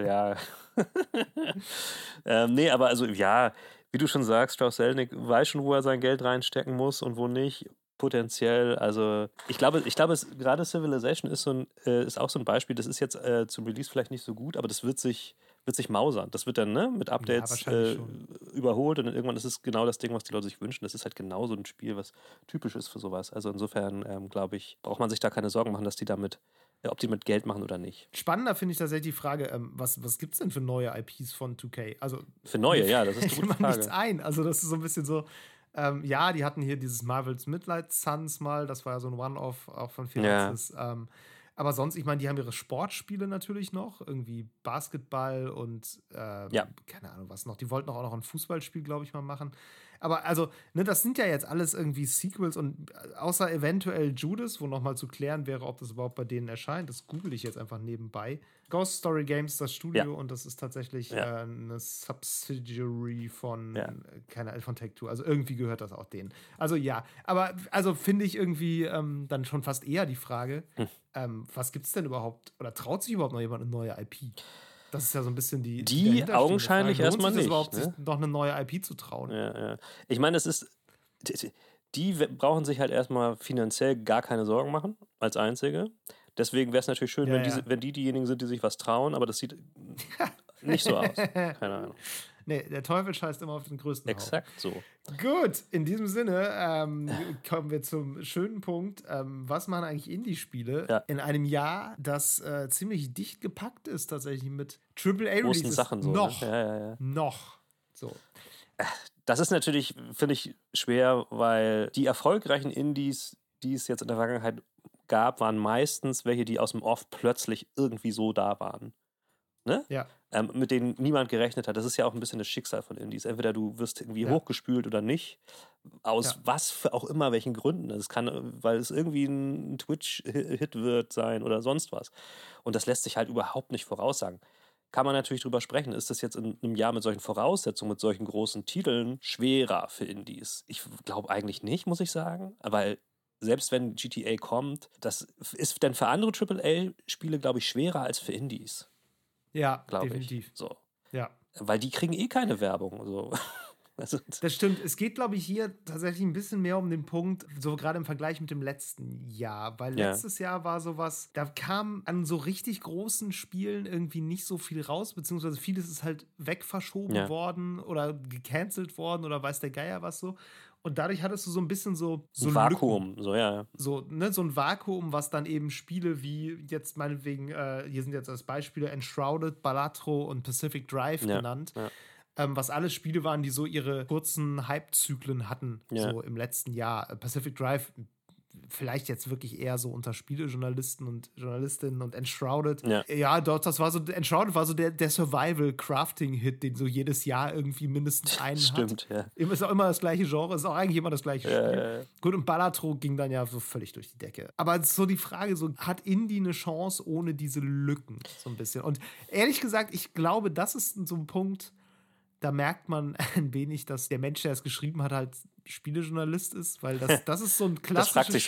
nee, aber also, wie du schon sagst, Strauss Zelnick weiß schon, wo er sein Geld reinstecken muss und wo nicht. Potenziell, also ich glaube, gerade Civilization ist auch so ein Beispiel, das ist jetzt zum Release vielleicht nicht so gut, aber das wird sich mausern. Das wird dann mit Updates überholt und dann irgendwann ist es genau das Ding, was die Leute sich wünschen. Das ist halt genau so ein Spiel, was typisch ist für sowas. Also insofern, glaube ich, braucht man sich da keine Sorgen machen, dass die ob die mit Geld machen oder nicht.
Spannender finde ich tatsächlich die Frage, was gibt es denn für neue IPs von 2K? Also,
für neue, das ist eine gute Frage.
Nichts ein. Also das ist so ein bisschen so, die hatten hier dieses Marvel's Midnight Suns mal, das war ja so ein One-Off auch von Firaxis. Aber sonst, ich meine, die haben ihre Sportspiele natürlich noch, irgendwie Basketball und keine Ahnung was noch. Die wollten auch noch ein Fußballspiel, glaube ich, mal machen. Aber also, das sind ja jetzt alles irgendwie Sequels und außer eventuell Judas, wo nochmal zu klären wäre, ob das überhaupt bei denen erscheint, das google ich jetzt einfach nebenbei. Ghost Story Games, das Studio, und das ist tatsächlich eine Subsidiary von Take-Two. Also irgendwie gehört das auch denen. Also aber finde ich irgendwie dann schon fast eher die Frage, was gibt's denn überhaupt, oder traut sich überhaupt noch jemand eine neue IP? Das ist ja so ein bisschen die
augenscheinlich
Frage.
erstmal nicht.
Überhaupt, sich noch eine neue IP zu trauen?
Ja. Ich meine, die brauchen sich halt erstmal finanziell gar keine Sorgen machen, als Einzige. Deswegen wäre es natürlich schön, wenn die diejenigen sind, die sich was trauen, aber das sieht nicht so aus. Keine Ahnung.
Nee, der Teufel scheißt immer auf den größten Haufen.
Exakt so.
Gut, in diesem Sinne kommen wir zum schönen Punkt. Was machen eigentlich Indie-Spiele in einem Jahr, das ziemlich dicht gepackt ist tatsächlich mit AAA-Releases?
Großen Sachen so.
Noch.
Ne?
Noch. So.
Das ist natürlich, finde ich, schwer, weil die erfolgreichen Indies, die es jetzt in der Vergangenheit gab, waren meistens welche, die aus dem Off plötzlich irgendwie so da waren. Ne?
Ja.
Mit denen niemand gerechnet hat. Das ist ja auch ein bisschen das Schicksal von Indies. Entweder du wirst irgendwie hochgespült oder nicht. Aus was für auch immer welchen Gründen. Es kann, weil es irgendwie ein Twitch-Hit wird sein oder sonst was. Und das lässt sich halt überhaupt nicht voraussagen. Kann man natürlich drüber sprechen. Ist das jetzt in einem Jahr mit solchen Voraussetzungen, mit solchen großen Titeln schwerer für Indies? Ich glaube eigentlich nicht, muss ich sagen. Weil selbst wenn GTA kommt, das ist dann für andere AAA-Spiele, glaube ich, schwerer als für Indies.
Ja,
definitiv. So.
Ja.
Weil die kriegen keine Werbung. So.
Das stimmt. Es geht, glaube ich, hier tatsächlich ein bisschen mehr um den Punkt, so gerade im Vergleich mit dem letzten Jahr. Weil letztes Jahr war sowas, da kam an so richtig großen Spielen irgendwie nicht so viel raus, beziehungsweise vieles ist halt wegverschoben worden oder gecancelt worden oder weiß der Geier was so. Und dadurch hattest du so ein bisschen so
ein Vakuum,
Lücken.
so, ja.
So ein Vakuum, was dann eben Spiele wie jetzt meinetwegen, hier sind jetzt als Beispiele Enshrouded, Balatro und Pacific Drive genannt. Ja. Was alles Spiele waren, die so ihre kurzen Hype-Zyklen hatten, so im letzten Jahr. Pacific Drive vielleicht jetzt wirklich eher so unter Spielejournalisten und Journalistinnen und Enshrouded. Ja, dort, das war so, Enshrouded war so der Survival-Crafting-Hit, den so jedes Jahr irgendwie mindestens einen
Stimmt,
hat. Ist auch immer das gleiche Genre, ist auch eigentlich immer das gleiche Spiel.
Ja.
Gut, und Balatro ging dann ja so völlig durch die Decke. Aber so die Frage, so hat Indie eine Chance ohne diese Lücken so ein bisschen? Und ehrlich gesagt, ich glaube, das ist so ein Punkt, da merkt man ein wenig, dass der Mensch, der es geschrieben hat, halt Spielejournalist ist, weil das ist so ein klassisches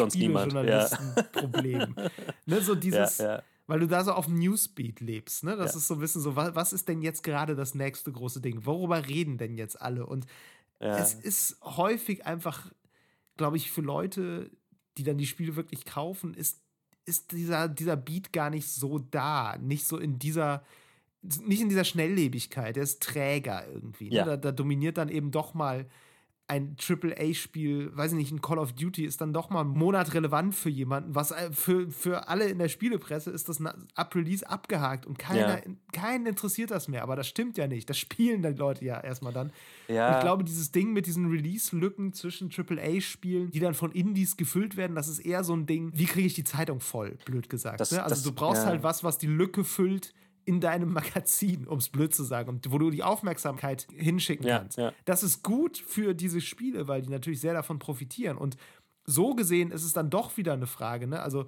Spielejournalistenproblem. Ne, so dieses, weil du da so auf dem Newsbeat lebst, ne? Das ist so ein bisschen so, was ist denn jetzt gerade das nächste große Ding? Worüber reden denn jetzt alle? Und es ist häufig einfach, glaube ich, für Leute, die dann die Spiele wirklich kaufen, ist dieser Beat gar nicht so da. Nicht in dieser Schnelllebigkeit, der ist träger irgendwie. Ne? Da dominiert dann eben doch mal ein AAA-Spiel, weiß ich nicht, ein Call of Duty ist dann doch mal einen Monat relevant für jemanden, was für alle in der Spielepresse ist das ab Release abgehakt und keinen interessiert das mehr, aber das stimmt ja nicht, das spielen die Leute ja erstmal dann. Und ich glaube, dieses Ding mit diesen Release-Lücken zwischen AAA-Spielen, die dann von Indies gefüllt werden, das ist eher so ein Ding, wie kriege ich die Zeitung voll, blöd gesagt. Ne? Also du brauchst halt was die Lücke füllt in deinem Magazin, um es blöd zu sagen, und wo du die Aufmerksamkeit hinschicken kannst. Ja. Das ist gut für diese Spiele, weil die natürlich sehr davon profitieren. Und so gesehen ist es dann doch wieder eine Frage, ne? Also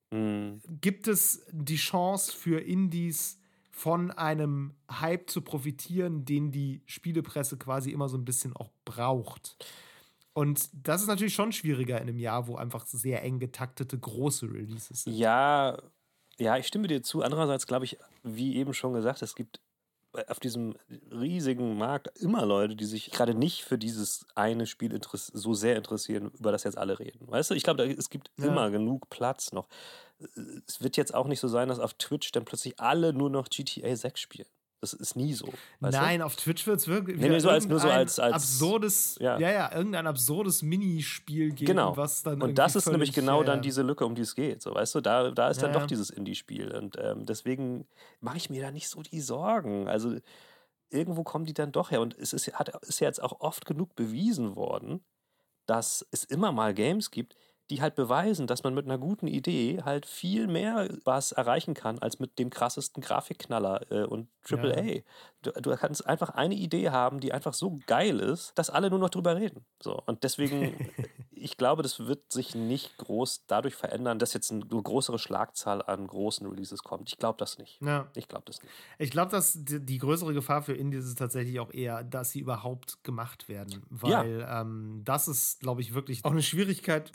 gibt es die Chance für Indies von einem Hype zu profitieren, den die Spielepresse quasi immer so ein bisschen auch braucht? Und das ist natürlich schon schwieriger in einem Jahr, wo einfach sehr eng getaktete große Releases sind.
Ja, ich stimme dir zu. Andererseits glaube ich, wie eben schon gesagt, es gibt auf diesem riesigen Markt immer Leute, die sich gerade nicht für dieses eine Spiel so sehr interessieren, über das jetzt alle reden. Weißt du, ich glaube, es gibt immer genug Platz noch. Es wird jetzt auch nicht so sein, dass auf Twitch dann plötzlich alle nur noch GTA 6 spielen. Das ist nie so.
Nein, auf Twitch wird es wirklich
nur so als
absurdes, irgendein absurdes Minispiel geben, was dann
und das ist nämlich genau dann diese Lücke, um die es geht. So, weißt du, da ist dann doch dieses Indie-Spiel. Und deswegen mache ich mir da nicht so die Sorgen. Also irgendwo kommen die dann doch her. Und es ist ja jetzt auch oft genug bewiesen worden, dass es immer mal Games gibt, die halt beweisen, dass man mit einer guten Idee halt viel mehr was erreichen kann, als mit dem krassesten Grafikknaller und AAA. Ja. Du kannst einfach eine Idee haben, die einfach so geil ist, dass alle nur noch drüber reden. So. Und deswegen, ich glaube, das wird sich nicht groß dadurch verändern, dass jetzt eine größere Schlagzahl an großen Releases kommt. Ich glaube das nicht.
Ja.
Ich glaube das nicht.
Ich glaube, dass die größere Gefahr für Indies ist tatsächlich auch eher, dass sie überhaupt gemacht werden. Weil das ist, glaube ich, wirklich auch eine Schwierigkeit, womit gerade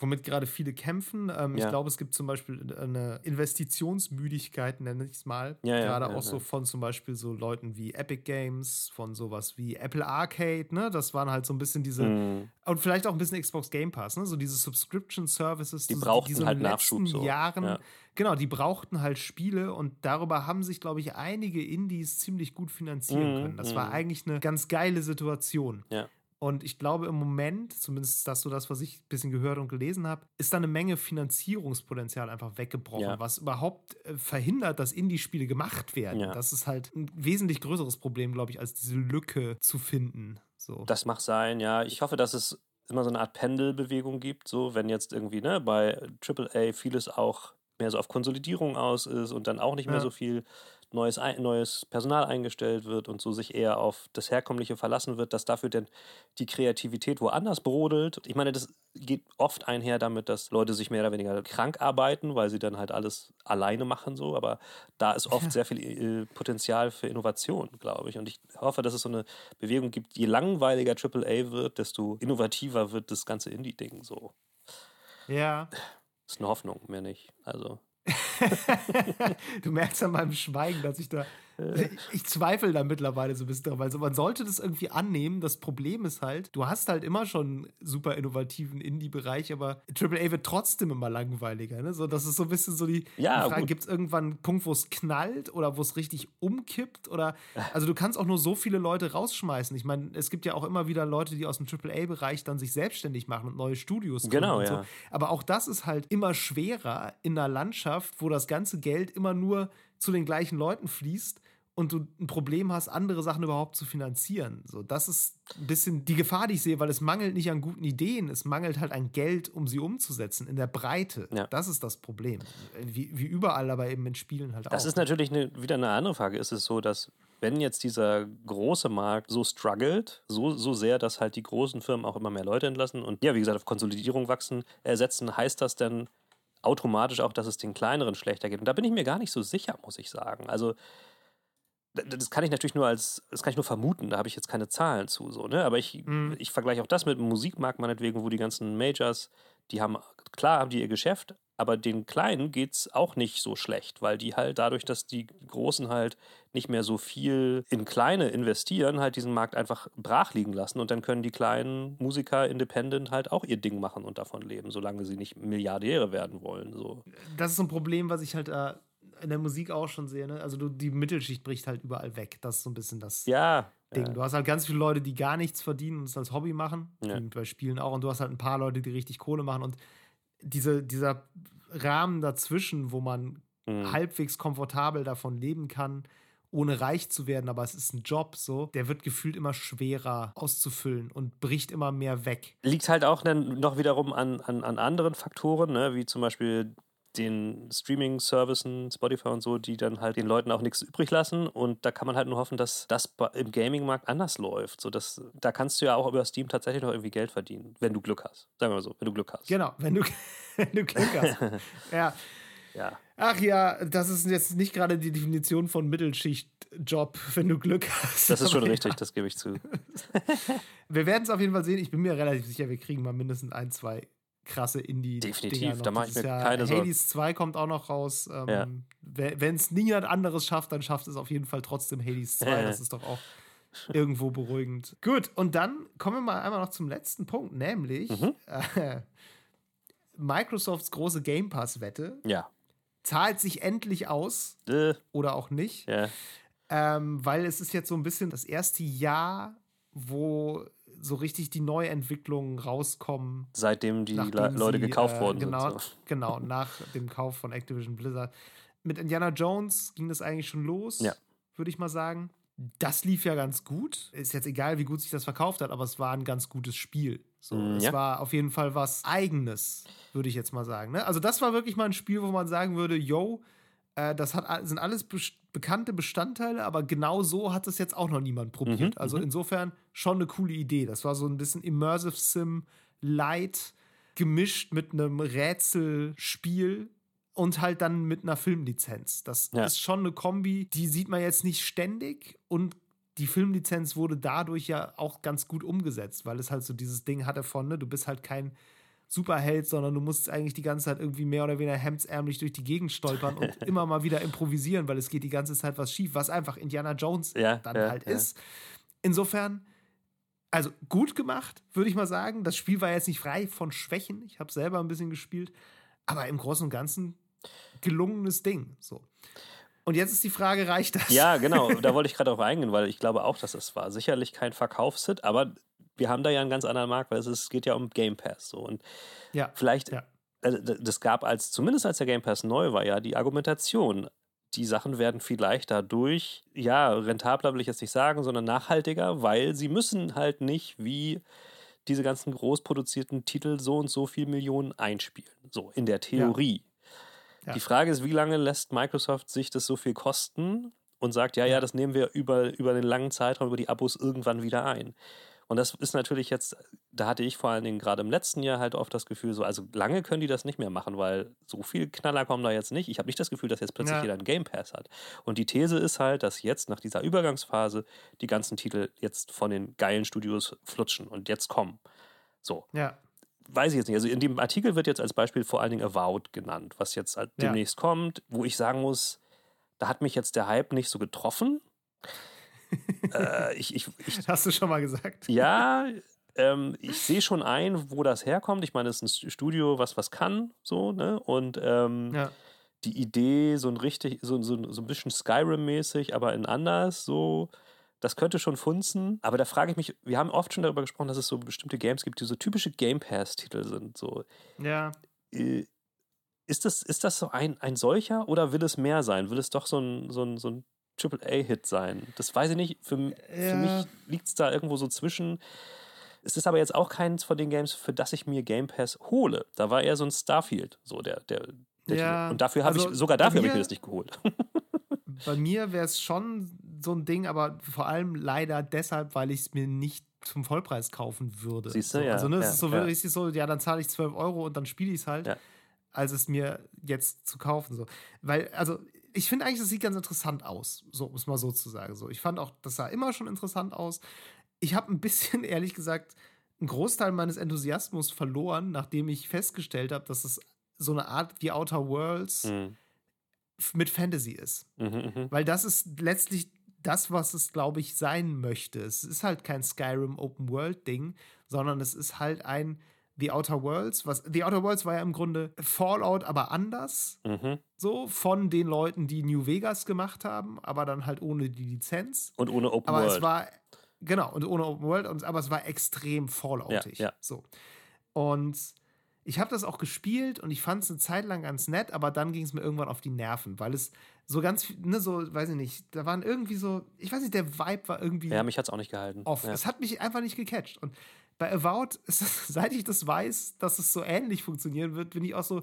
gerade viele kämpfen. Ich glaube, es gibt zum Beispiel eine Investitionsmüdigkeit, nenne ich es mal. Gerade auch so von zum Beispiel so Leuten wie Epic Games, von sowas wie Apple Arcade, ne? Das waren halt so ein bisschen diese, und vielleicht auch ein bisschen Xbox Game Pass, ne? So diese Subscription Services,
die brauchten
so
halt
in den
Nachschub
letzten
so.
Jahren, genau, die brauchten halt Spiele und darüber haben sich, glaube ich, einige Indies ziemlich gut finanzieren können. Das war eigentlich eine ganz geile Situation.
Ja.
Und ich glaube, im Moment, zumindest ist das so das, was ich ein bisschen gehört und gelesen habe, ist da eine Menge Finanzierungspotenzial einfach weggebrochen, was überhaupt verhindert, dass Indie-Spiele gemacht werden.
Ja.
Das ist halt ein wesentlich größeres Problem, glaube ich, als diese Lücke zu finden. So.
Das mag sein, ja. Ich hoffe, dass es immer so eine Art Pendelbewegung gibt, so wenn jetzt irgendwie bei AAA vieles auch mehr so auf Konsolidierung aus ist und dann auch nicht mehr so viel neues Personal eingestellt wird und so sich eher auf das Herkömmliche verlassen wird, dass dafür dann die Kreativität woanders brodelt. Ich meine, das geht oft einher damit, dass Leute sich mehr oder weniger krank arbeiten, weil sie dann halt alles alleine machen, so. Aber da ist oft sehr viel Potenzial für Innovation, glaube ich. Und ich hoffe, dass es so eine Bewegung gibt, je langweiliger AAA wird, desto innovativer wird das ganze Indie-Ding so.
Ja.
Das ist eine Hoffnung, mehr nicht. Also.
Du merkst an meinem Schweigen, dass ich zweifle da mittlerweile so ein bisschen dran, weil man sollte das irgendwie annehmen. Das Problem ist halt, du hast halt immer schon einen super innovativen Indie-Bereich, aber AAA wird trotzdem immer langweiliger. Ne? So, das ist so ein bisschen so die Frage, gibt es irgendwann einen Punkt, wo es knallt oder wo es richtig umkippt? Oder, also du kannst auch nur so viele Leute rausschmeißen. Ich meine, es gibt ja auch immer wieder Leute, die aus dem AAA-Bereich dann sich selbstständig machen und neue Studios gründen und so. Aber auch das ist halt immer schwerer in einer Landschaft, wo das ganze Geld immer nur zu den gleichen Leuten fließt und du ein Problem hast, andere Sachen überhaupt zu finanzieren. So, das ist ein bisschen die Gefahr, die ich sehe, weil es mangelt nicht an guten Ideen, es mangelt halt an Geld, um sie umzusetzen, in der Breite. Ja. Das ist das Problem. Wie überall, aber eben in Spielen halt auch.
Das ist natürlich wieder eine andere Frage. Ist es so, dass wenn jetzt dieser große Markt so struggelt, so sehr, dass halt die großen Firmen auch immer mehr Leute entlassen und ja, wie gesagt, auf Konsolidierung setzen, heißt das dann automatisch auch, dass es den kleineren schlechter geht? Und da bin ich mir gar nicht so sicher, muss ich sagen. Also das kann ich natürlich das kann ich nur vermuten, da habe ich jetzt keine Zahlen zu, so, ne? Aber ich vergleiche auch das mit dem Musikmarkt meinetwegen, wo die ganzen Majors, haben die ihr Geschäft, aber den Kleinen geht's auch nicht so schlecht, weil die halt dadurch, dass die Großen halt nicht mehr so viel in Kleine investieren, halt diesen Markt einfach brach liegen lassen und dann können die kleinen Musiker independent halt auch ihr Ding machen und davon leben, solange sie nicht Milliardäre werden wollen, so.
Das ist so ein Problem, was ich halt in der Musik auch schon sehe, ne? Also die Mittelschicht bricht halt überall weg. Das ist so ein bisschen das Ding. Ja. Du hast halt ganz viele Leute, die gar nichts verdienen und es als Hobby machen. Ja. Bei Spielen auch. Und du hast halt ein paar Leute, die richtig Kohle machen. Und dieser Rahmen dazwischen, wo man halbwegs komfortabel davon leben kann, ohne reich zu werden, aber es ist ein Job, so, der wird gefühlt immer schwerer auszufüllen und bricht immer mehr weg.
Liegt halt auch dann noch wiederum an anderen Faktoren, ne? Wie zum Beispiel den Streaming-Servicen, Spotify und so, die dann halt den Leuten auch nichts übrig lassen. Und da kann man halt nur hoffen, dass das im Gaming-Markt anders läuft. So, da kannst du ja auch über Steam tatsächlich noch irgendwie Geld verdienen, wenn du Glück hast. Sagen wir mal so, wenn du Glück hast.
Genau, wenn du Glück hast. Ja. Ach ja, das ist jetzt nicht gerade die Definition von Mittelschicht-Job, wenn du Glück hast.
Das ist schon richtig, das gebe ich zu.
Wir werden es auf jeden Fall sehen. Ich bin mir relativ sicher, wir kriegen mal mindestens 1, 2 krasse Indie.
Definitiv, da mache ich mir keine Sorgen.
Hades 2 kommt auch noch raus. Wenn es niemand anderes schafft, dann schafft es auf jeden Fall trotzdem Hades 2. Das ist doch auch irgendwo beruhigend. Gut, und dann kommen wir mal einmal noch zum letzten Punkt, nämlich Microsofts große Game Pass-Wette.
Ja.
Zahlt sich endlich aus oder auch nicht.
Ja.
Weil es ist jetzt so ein bisschen das erste Jahr, wo so richtig die Neuentwicklungen rauskommen.
Seitdem die Leute gekauft worden sind. So.
Genau, nach dem Kauf von Activision Blizzard. Mit Indiana Jones ging das eigentlich schon los, würde ich mal sagen. Das lief ja ganz gut. Ist jetzt egal, wie gut sich das verkauft hat, aber es war ein ganz gutes Spiel. So, es war auf jeden Fall was Eigenes, würde ich jetzt mal sagen. Ne? Also das war wirklich mal ein Spiel, wo man sagen würde, das sind alles bekannte Bestandteile, aber genau so hat es jetzt auch noch niemand probiert. Also insofern schon eine coole Idee. Das war so ein bisschen Immersive Sim Light gemischt mit einem Rätselspiel und halt dann mit einer Filmlizenz. Das ist schon eine Kombi, die sieht man jetzt nicht ständig und die Filmlizenz wurde dadurch ja auch ganz gut umgesetzt, weil es halt so dieses Ding hatte von, ne, du bist halt kein Superheld, sondern du musst eigentlich die ganze Zeit irgendwie mehr oder weniger hemdsärmlich durch die Gegend stolpern und immer mal wieder improvisieren, weil es geht die ganze Zeit was schief, was einfach Indiana Jones ist. Insofern, also gut gemacht, würde ich mal sagen. Das Spiel war jetzt nicht frei von Schwächen. Ich habe selber ein bisschen gespielt, aber im Großen und Ganzen gelungenes Ding. So. Und jetzt ist die Frage, reicht das?
Ja, genau, da wollte ich gerade drauf eingehen, weil ich glaube auch, dass es war. Sicherlich kein Verkaufshit, aber wir haben da ja einen ganz anderen Markt, weil es geht ja um Game Pass. So. Und vielleicht, also das gab zumindest als der Game Pass neu war, ja die Argumentation, die Sachen werden vielleicht dadurch, rentabler will ich jetzt nicht sagen, sondern nachhaltiger, weil sie müssen halt nicht wie diese ganzen großproduzierten Titel so und so viel Millionen einspielen. So, in der Theorie. Ja. Die Frage ist, wie lange lässt Microsoft sich das so viel kosten und sagt, das nehmen wir über den langen Zeitraum, über die Abos irgendwann wieder ein. Und das ist natürlich jetzt, da hatte ich vor allen Dingen gerade im letzten Jahr halt oft das Gefühl, so, also lange können die das nicht mehr machen, weil so viel Knaller kommen da jetzt nicht. Ich habe nicht das Gefühl, dass jetzt plötzlich jeder einen Game Pass hat. Und die These ist halt, dass jetzt nach dieser Übergangsphase die ganzen Titel jetzt von den geilen Studios flutschen und jetzt kommen. So.
Ja.
Weiß ich jetzt nicht. Also in dem Artikel wird jetzt als Beispiel vor allen Dingen Avowed genannt, was jetzt halt demnächst kommt, wo ich sagen muss, da hat mich jetzt der Hype nicht so getroffen.
Hast du schon mal gesagt?
Ja, ich sehe schon ein, wo das herkommt. Ich meine, es ist ein Studio, was kann, so, ne? Und die Idee, so ein bisschen Skyrim-mäßig, aber in anders, so, das könnte schon funzen. Aber da frage ich mich, wir haben oft schon darüber gesprochen, dass es so bestimmte Games gibt, die so typische Game Pass-Titel sind. So.
Ja.
Ist das so ein solcher oder will es mehr sein? Will es doch so ein AAA-Hit sein? Das weiß ich nicht. Für mich liegt es da irgendwo so zwischen. Es ist aber jetzt auch keins von den Games, für das ich mir Game Pass hole. Da war eher so ein Starfield, so der und dafür habe ich mir das nicht geholt.
Bei mir wäre es schon so ein Ding, aber vor allem leider deshalb, weil ich es mir nicht zum Vollpreis kaufen würde.
Siehst du,
so, also es ist so richtig so, dann zahle ich 12 € und dann spiele ich es halt, als es mir jetzt zu kaufen. So. Weil, also ich finde eigentlich, das sieht ganz interessant aus, so, um es mal so zu sagen. So. Ich fand auch, das sah immer schon interessant aus. Ich habe ein bisschen, ehrlich gesagt, einen Großteil meines Enthusiasmus verloren, nachdem ich festgestellt habe, dass es so eine Art wie Outer Worlds mit Fantasy ist. Weil das ist letztlich das, was es, glaube ich, sein möchte. Es ist halt kein Skyrim Open-World-Ding, sondern es ist halt ein The Outer Worlds. The Outer Worlds war ja im Grunde Fallout, aber anders. So, von den Leuten, die New Vegas gemacht haben, aber dann halt ohne die Lizenz.
Und ohne Open
aber
World.
Es war, genau, und ohne Open World, aber es war extrem Falloutig.
Ja.
So. Und ich habe das auch gespielt und ich fand es eine Zeit lang ganz nett, aber dann ging es mir irgendwann auf die Nerven, weil es so ganz, so, weiß ich nicht, da waren irgendwie so, ich weiß nicht, der Vibe war irgendwie.
Ja, mich hat es auch nicht gehalten.
Off. Es hat mich einfach nicht gecatcht. Und bei Avowed, seit ich das weiß, dass es so ähnlich funktionieren wird, bin ich auch so,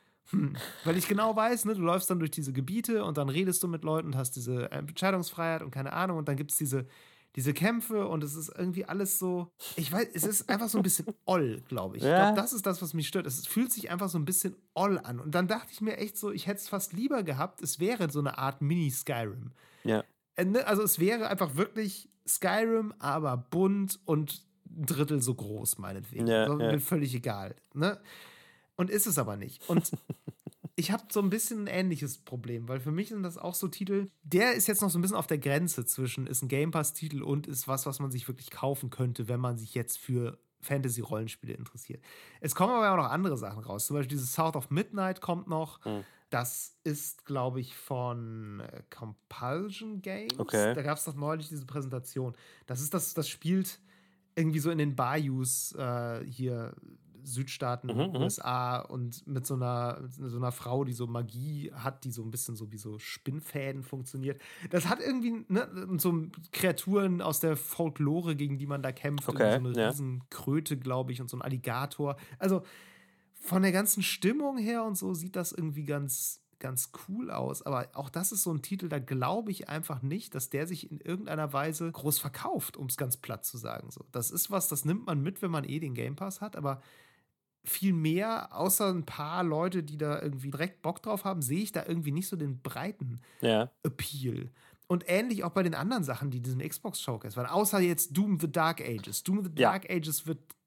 weil ich genau weiß, ne, du läufst dann durch diese Gebiete und dann redest du mit Leuten und hast diese Entscheidungsfreiheit und keine Ahnung und dann gibt es diese Kämpfe und es ist irgendwie alles so, ich weiß, es ist einfach so ein bisschen oll, glaube ich. Ich glaube, das ist das, was mich stört. Es fühlt sich einfach so ein bisschen oll an. Und dann dachte ich mir echt so, ich hätte es fast lieber gehabt, es wäre so eine Art Mini-Skyrim.
Ja.
Also es wäre einfach wirklich Skyrim, aber bunt und ein Drittel so groß, meinetwegen. Mir völlig egal. Ne? Und ist es aber nicht. Und ich habe so ein bisschen ein ähnliches Problem, weil für mich sind das auch so Titel, der ist jetzt noch so ein bisschen auf der Grenze zwischen, ist ein Game Pass-Titel und ist was man sich wirklich kaufen könnte, wenn man sich jetzt für Fantasy-Rollenspiele interessiert. Es kommen aber auch noch andere Sachen raus. Zum Beispiel dieses South of Midnight kommt noch. Das ist, glaube ich, von Compulsion Games.
Okay.
Da gab es doch neulich diese Präsentation. Das spielt irgendwie so in den Bayous hier Südstaaten, USA und mit so einer Frau, die so Magie hat, die so ein bisschen so wie so Spinnfäden funktioniert. Das hat irgendwie so Kreaturen aus der Folklore, gegen die man da kämpft.
Okay,
so eine Riesenkröte, glaube ich, und so ein Alligator. Also von der ganzen Stimmung her und so sieht das irgendwie ganz, ganz cool aus. Aber auch das ist so ein Titel, da glaube ich einfach nicht, dass der sich in irgendeiner Weise groß verkauft, um es ganz platt zu sagen. So, das ist das nimmt man mit, wenn man den Game Pass hat, aber viel mehr, außer ein paar Leute, die da irgendwie direkt Bock drauf haben, sehe ich da irgendwie nicht so den breiten Appeal. Und ähnlich auch bei den anderen Sachen, die diesem Xbox Showcase waren. Außer jetzt Doom the Dark Ages. Doom the Dark Ages wird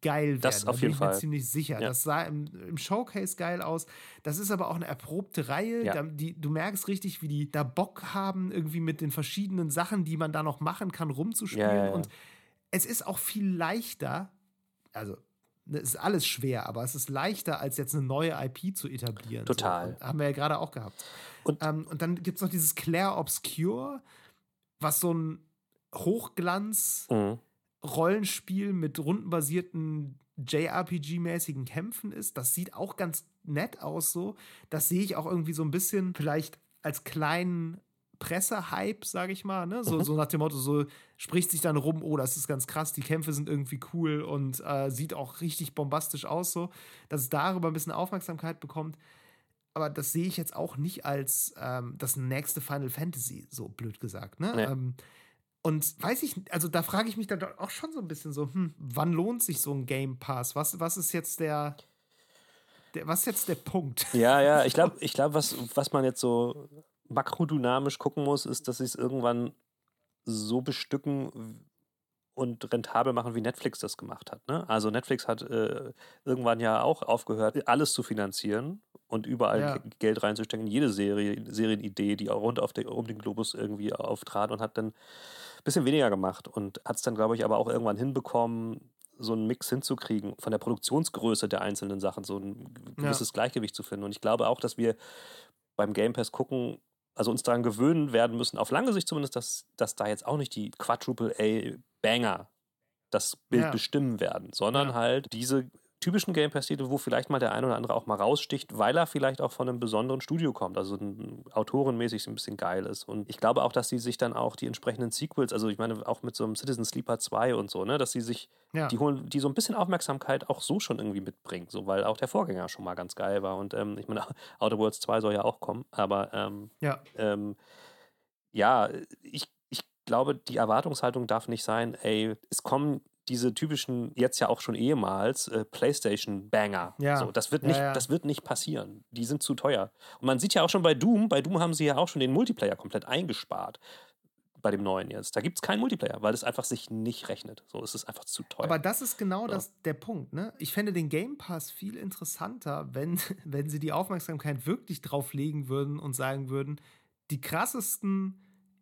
geil werden.
Das auf
da bin
jeden
ich
Fall.
mir ziemlich sicher.
Ja.
Das sah im Showcase geil aus. Das ist aber auch eine erprobte Reihe.
Ja.
Du merkst richtig, wie die da Bock haben, irgendwie mit den verschiedenen Sachen, die man da noch machen kann, rumzuspielen.
Ja.
Und es ist auch viel leichter, also es ist alles schwer, aber es ist leichter, als jetzt eine neue IP zu etablieren.
Total.
So. Haben wir ja gerade auch gehabt. Und dann gibt es noch dieses Clair Obscure, was so ein Hochglanz-Rollenspiel mit rundenbasierten JRPG-mäßigen Kämpfen ist. Das sieht auch ganz nett aus so. Das sehe ich auch irgendwie so ein bisschen vielleicht als kleinen Pressehype, sage ich mal, ne? So nach dem Motto, so spricht sich dann rum, oh, das ist ganz krass, die Kämpfe sind irgendwie cool und sieht auch richtig bombastisch aus, so, dass es darüber ein bisschen Aufmerksamkeit bekommt. Aber das sehe ich jetzt auch nicht als das nächste Final Fantasy, so blöd gesagt, ne?
Nee.
Und weiß ich, also da frage ich mich dann auch schon so ein bisschen so, wann lohnt sich so ein Game Pass? Was ist jetzt was ist jetzt der Punkt?
Ja, ich glaube, was man jetzt so makrodynamisch gucken muss, ist, dass sie es irgendwann so bestücken und rentabel machen, wie Netflix das gemacht hat. Ne? Also Netflix hat irgendwann ja auch aufgehört, alles zu finanzieren und überall Geld reinzustecken in jede Serienidee, die auch rund um den Globus irgendwie auftrat, und hat dann ein bisschen weniger gemacht und hat es dann, glaube ich, aber auch irgendwann hinbekommen, so einen Mix hinzukriegen, von der Produktionsgröße der einzelnen Sachen, so ein gewisses Gleichgewicht zu finden. Und ich glaube auch, dass wir beim Game Pass gucken, also uns daran gewöhnen werden müssen, auf lange Sicht zumindest, dass da jetzt auch nicht die Quadruple-A-Banger das Bild bestimmen werden, sondern halt diese typischen Game Pass-Titel, wo vielleicht mal der ein oder andere auch mal raussticht, weil er vielleicht auch von einem besonderen Studio kommt, also autorenmäßig so ein bisschen geil ist. Und ich glaube auch, dass sie sich dann auch die entsprechenden Sequels, also ich meine auch mit so einem Citizen Sleeper 2 und so, ne, dass sie sich die holen, die so ein bisschen Aufmerksamkeit auch so schon irgendwie mitbringen, so, weil auch der Vorgänger schon mal ganz geil war. Und ich meine, Outer Worlds 2 soll ja auch kommen, aber ich glaube, die Erwartungshaltung darf nicht sein, es kommen diese typischen, jetzt ja auch schon ehemals, PlayStation-Banger.
Ja.
So, das wird nicht passieren. Die sind zu teuer. Und man sieht ja auch schon bei Doom haben sie ja auch schon den Multiplayer komplett eingespart. Bei dem neuen jetzt. Da gibt es keinen Multiplayer, weil es einfach sich nicht rechnet. So, es ist einfach zu teuer.
Aber das ist genau der Punkt, ne? Ich fände den Game Pass viel interessanter, wenn sie die Aufmerksamkeit wirklich drauf legen würden und sagen würden, die krassesten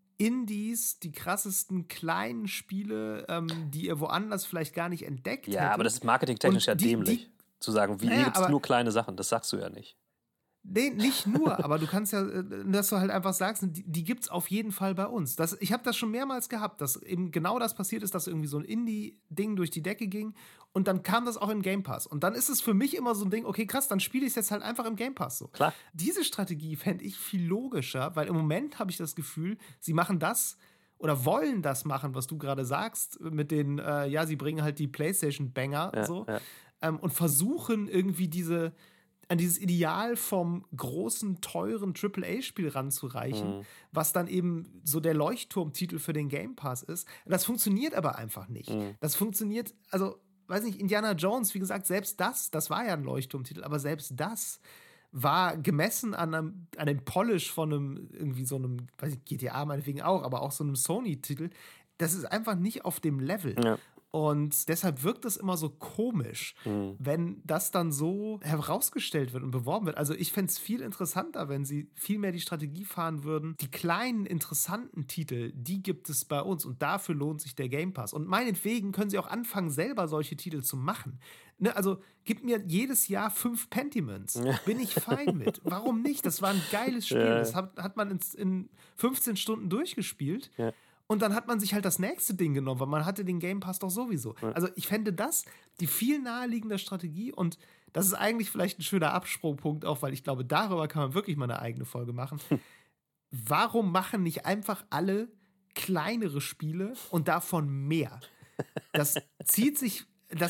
Indies, die krassesten kleinen Spiele, die ihr woanders vielleicht gar nicht entdeckt hättet.
Ja, aber das ist marketingtechnisch ja dämlich. Zu sagen, hier gibt es nur kleine Sachen, das sagst du ja nicht.
Nee, nicht nur, aber du kannst ja, dass du halt einfach sagst, die gibt's auf jeden Fall bei uns. Ich habe das schon mehrmals gehabt, dass eben genau das passiert ist, dass irgendwie so ein Indie-Ding durch die Decke ging und dann kam das auch im Game Pass. Und dann ist es für mich immer so ein Ding, okay, krass, dann spiele ich es jetzt halt einfach im Game Pass so.
Klar.
Diese Strategie fände ich viel logischer, weil im Moment habe ich das Gefühl, sie machen das oder wollen das machen, was du gerade sagst, mit den, sie bringen halt die PlayStation-Banger und versuchen irgendwie an dieses Ideal vom großen, teuren AAA-Spiel ranzureichen, was dann eben so der Leuchtturmtitel für den Game Pass ist. Das funktioniert aber einfach nicht. Das funktioniert, also, weiß nicht, Indiana Jones, wie gesagt, selbst das war ja ein Leuchtturmtitel, aber selbst das war gemessen an dem Polish von einem GTA meinetwegen auch, aber auch so einem Sony-Titel, das ist einfach nicht auf dem Level. Ja. Und deshalb wirkt es immer so komisch, wenn das dann so herausgestellt wird und beworben wird. Also ich fände es viel interessanter, wenn sie viel mehr die Strategie fahren würden. Die kleinen, interessanten Titel, die gibt es bei uns und dafür lohnt sich der Game Pass. Und meinetwegen können sie auch anfangen, selber solche Titel zu machen. Ne, also gib mir jedes Jahr 5 Pentiments. Bin ich fein mit. Warum nicht? Das war ein geiles Spiel. Das hat man in 15 Stunden durchgespielt. Ja. Und dann hat man sich halt das nächste Ding genommen, weil man hatte den Game Pass doch sowieso. Ja. Also ich fände das die viel naheliegende Strategie und das ist eigentlich vielleicht ein schöner Absprungpunkt auch, weil ich glaube, darüber kann man wirklich mal eine eigene Folge machen. Warum machen nicht einfach alle kleinere Spiele und davon mehr? Das zieht sich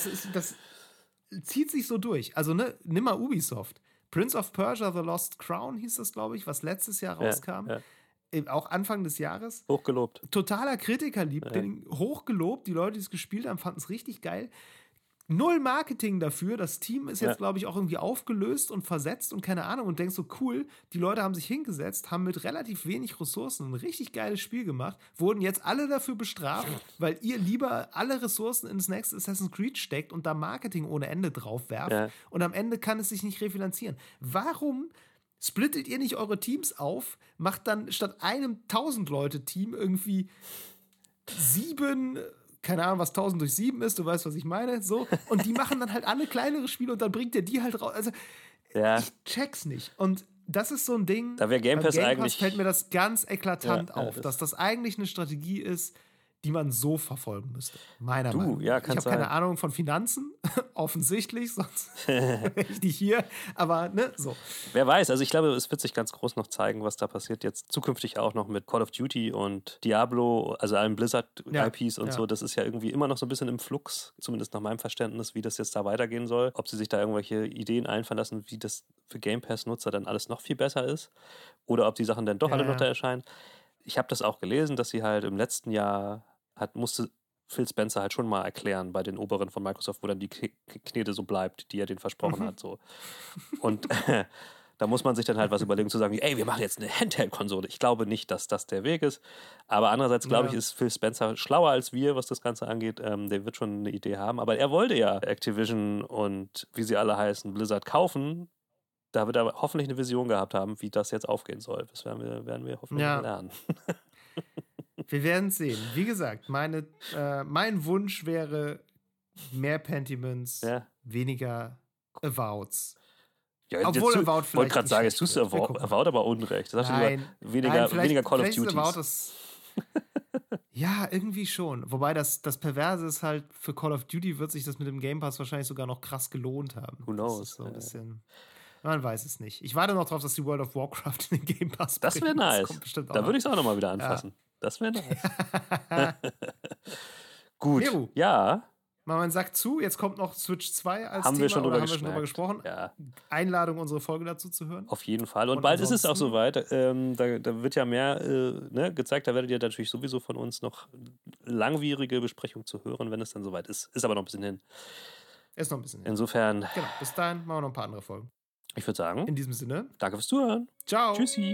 so durch. Also nimm mal Ubisoft. Prince of Persia, The Lost Crown hieß das, glaube ich, was letztes Jahr rauskam. Ja. Auch Anfang des Jahres.
Hochgelobt.
Totaler Kritikerliebling, hochgelobt. Die Leute, die es gespielt haben, fanden es richtig geil. null Marketing dafür. Das Team ist jetzt, glaube ich, auch irgendwie aufgelöst und versetzt und keine Ahnung. Und denkst so, cool, die Leute haben sich hingesetzt, haben mit relativ wenig Ressourcen ein richtig geiles Spiel gemacht, wurden jetzt alle dafür bestraft, weil ihr lieber alle Ressourcen ins nächste Assassin's Creed steckt und da Marketing ohne Ende drauf werft. Ja. Und am Ende kann es sich nicht refinanzieren. Warum splittet ihr nicht eure Teams auf, macht dann statt einem 1000-Leute-Team irgendwie 7... keine Ahnung, was 1000 durch 7 ist, du weißt, was ich meine, so. Und die machen dann halt alle kleinere Spiele und dann bringt der die halt raus. Also, ich check's nicht. Und das ist so ein Ding,
da wäre Game Pass eigentlich...
fällt mir das ganz eklatant auf, dass das eigentlich eine Strategie ist, die man so verfolgen müsste. Meiner Meinung nach.
Ja,
ich habe keine Ahnung von Finanzen, offensichtlich, sonst wäre ich nicht hier. Aber, ne, so.
Wer weiß, also ich glaube, es wird sich ganz groß noch zeigen, was da passiert. Jetzt zukünftig auch noch mit Call of Duty und Diablo, also allen Blizzard-IPs und so. Das ist ja irgendwie immer noch so ein bisschen im Flux, zumindest nach meinem Verständnis, wie das jetzt da weitergehen soll. Ob sie sich da irgendwelche Ideen einfallen lassen, wie das für Game Pass-Nutzer dann alles noch viel besser ist. Oder ob die Sachen dann doch alle noch da erscheinen. Ich habe das auch gelesen, dass sie halt im letzten Jahr musste Phil Spencer halt schon mal erklären bei den Oberen von Microsoft, wo dann die Knete so bleibt, die er denen versprochen hat. So. Und da muss man sich dann halt was überlegen, zu sagen, ey, wir machen jetzt eine Handheld-Konsole. Ich glaube nicht, dass das der Weg ist. Aber andererseits, glaube ich, ist Phil Spencer schlauer als wir, was das Ganze angeht. Der wird schon eine Idee haben. Aber er wollte ja Activision und wie sie alle heißen, Blizzard kaufen. Da wird er hoffentlich eine Vision gehabt haben, wie das jetzt aufgehen soll. Das werden wir hoffentlich lernen.
Wir werden es sehen. Wie gesagt, mein Wunsch wäre mehr Pentiments, weniger Avoweds.
Ja, obwohl Avowed vielleicht. Ich wollte gerade sagen, jetzt tust du Avowed aber unrecht. Das nein, weniger Call of Duties.
Ja, irgendwie schon. Wobei das Perverse ist halt, für Call of Duty wird sich das mit dem Game Pass wahrscheinlich sogar noch krass gelohnt haben.
Who knows?
So ein bisschen. Man weiß es nicht. Ich warte noch drauf, dass die World of Warcraft in den Game Pass bringt.
Das wäre nice. Da würde ich es auch nochmal wieder anfassen. Ja. Das wäre nice. Gut. Meru. Ja.
Mal meinen Sack zu. Jetzt kommt noch Switch 2 als
Thema. Haben wir schon
drüber gesprochen?
Ja.
Einladung, unsere Folge dazu zu hören.
Auf jeden Fall. Und bald ist es auch soweit. Da wird ja mehr gezeigt. Da werdet ihr natürlich sowieso von uns noch langwierige Besprechungen zu hören, wenn es dann soweit ist. Ist aber noch ein bisschen hin.
Ist noch ein bisschen hin.
Insofern.
Genau. Bis dahin machen wir noch ein paar andere Folgen.
Ich würde sagen.
In diesem Sinne.
Danke fürs Zuhören.
Ciao.
Tschüssi.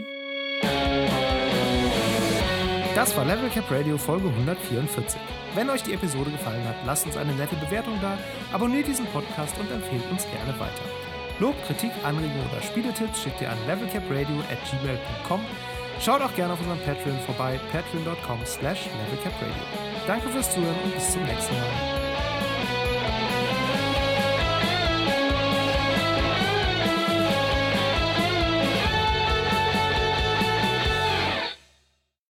Das war Level Cap Radio Folge 144. Wenn euch die Episode gefallen hat, lasst uns eine nette Bewertung da, abonniert diesen Podcast und empfehlt uns gerne weiter. Lob, Kritik, Anregungen oder Spieletipps schickt ihr an levelcapradio@gmail.com. Schaut auch gerne auf unserem Patreon vorbei, patreon.com/levelcapradio. Danke fürs Zuhören und bis zum nächsten Mal.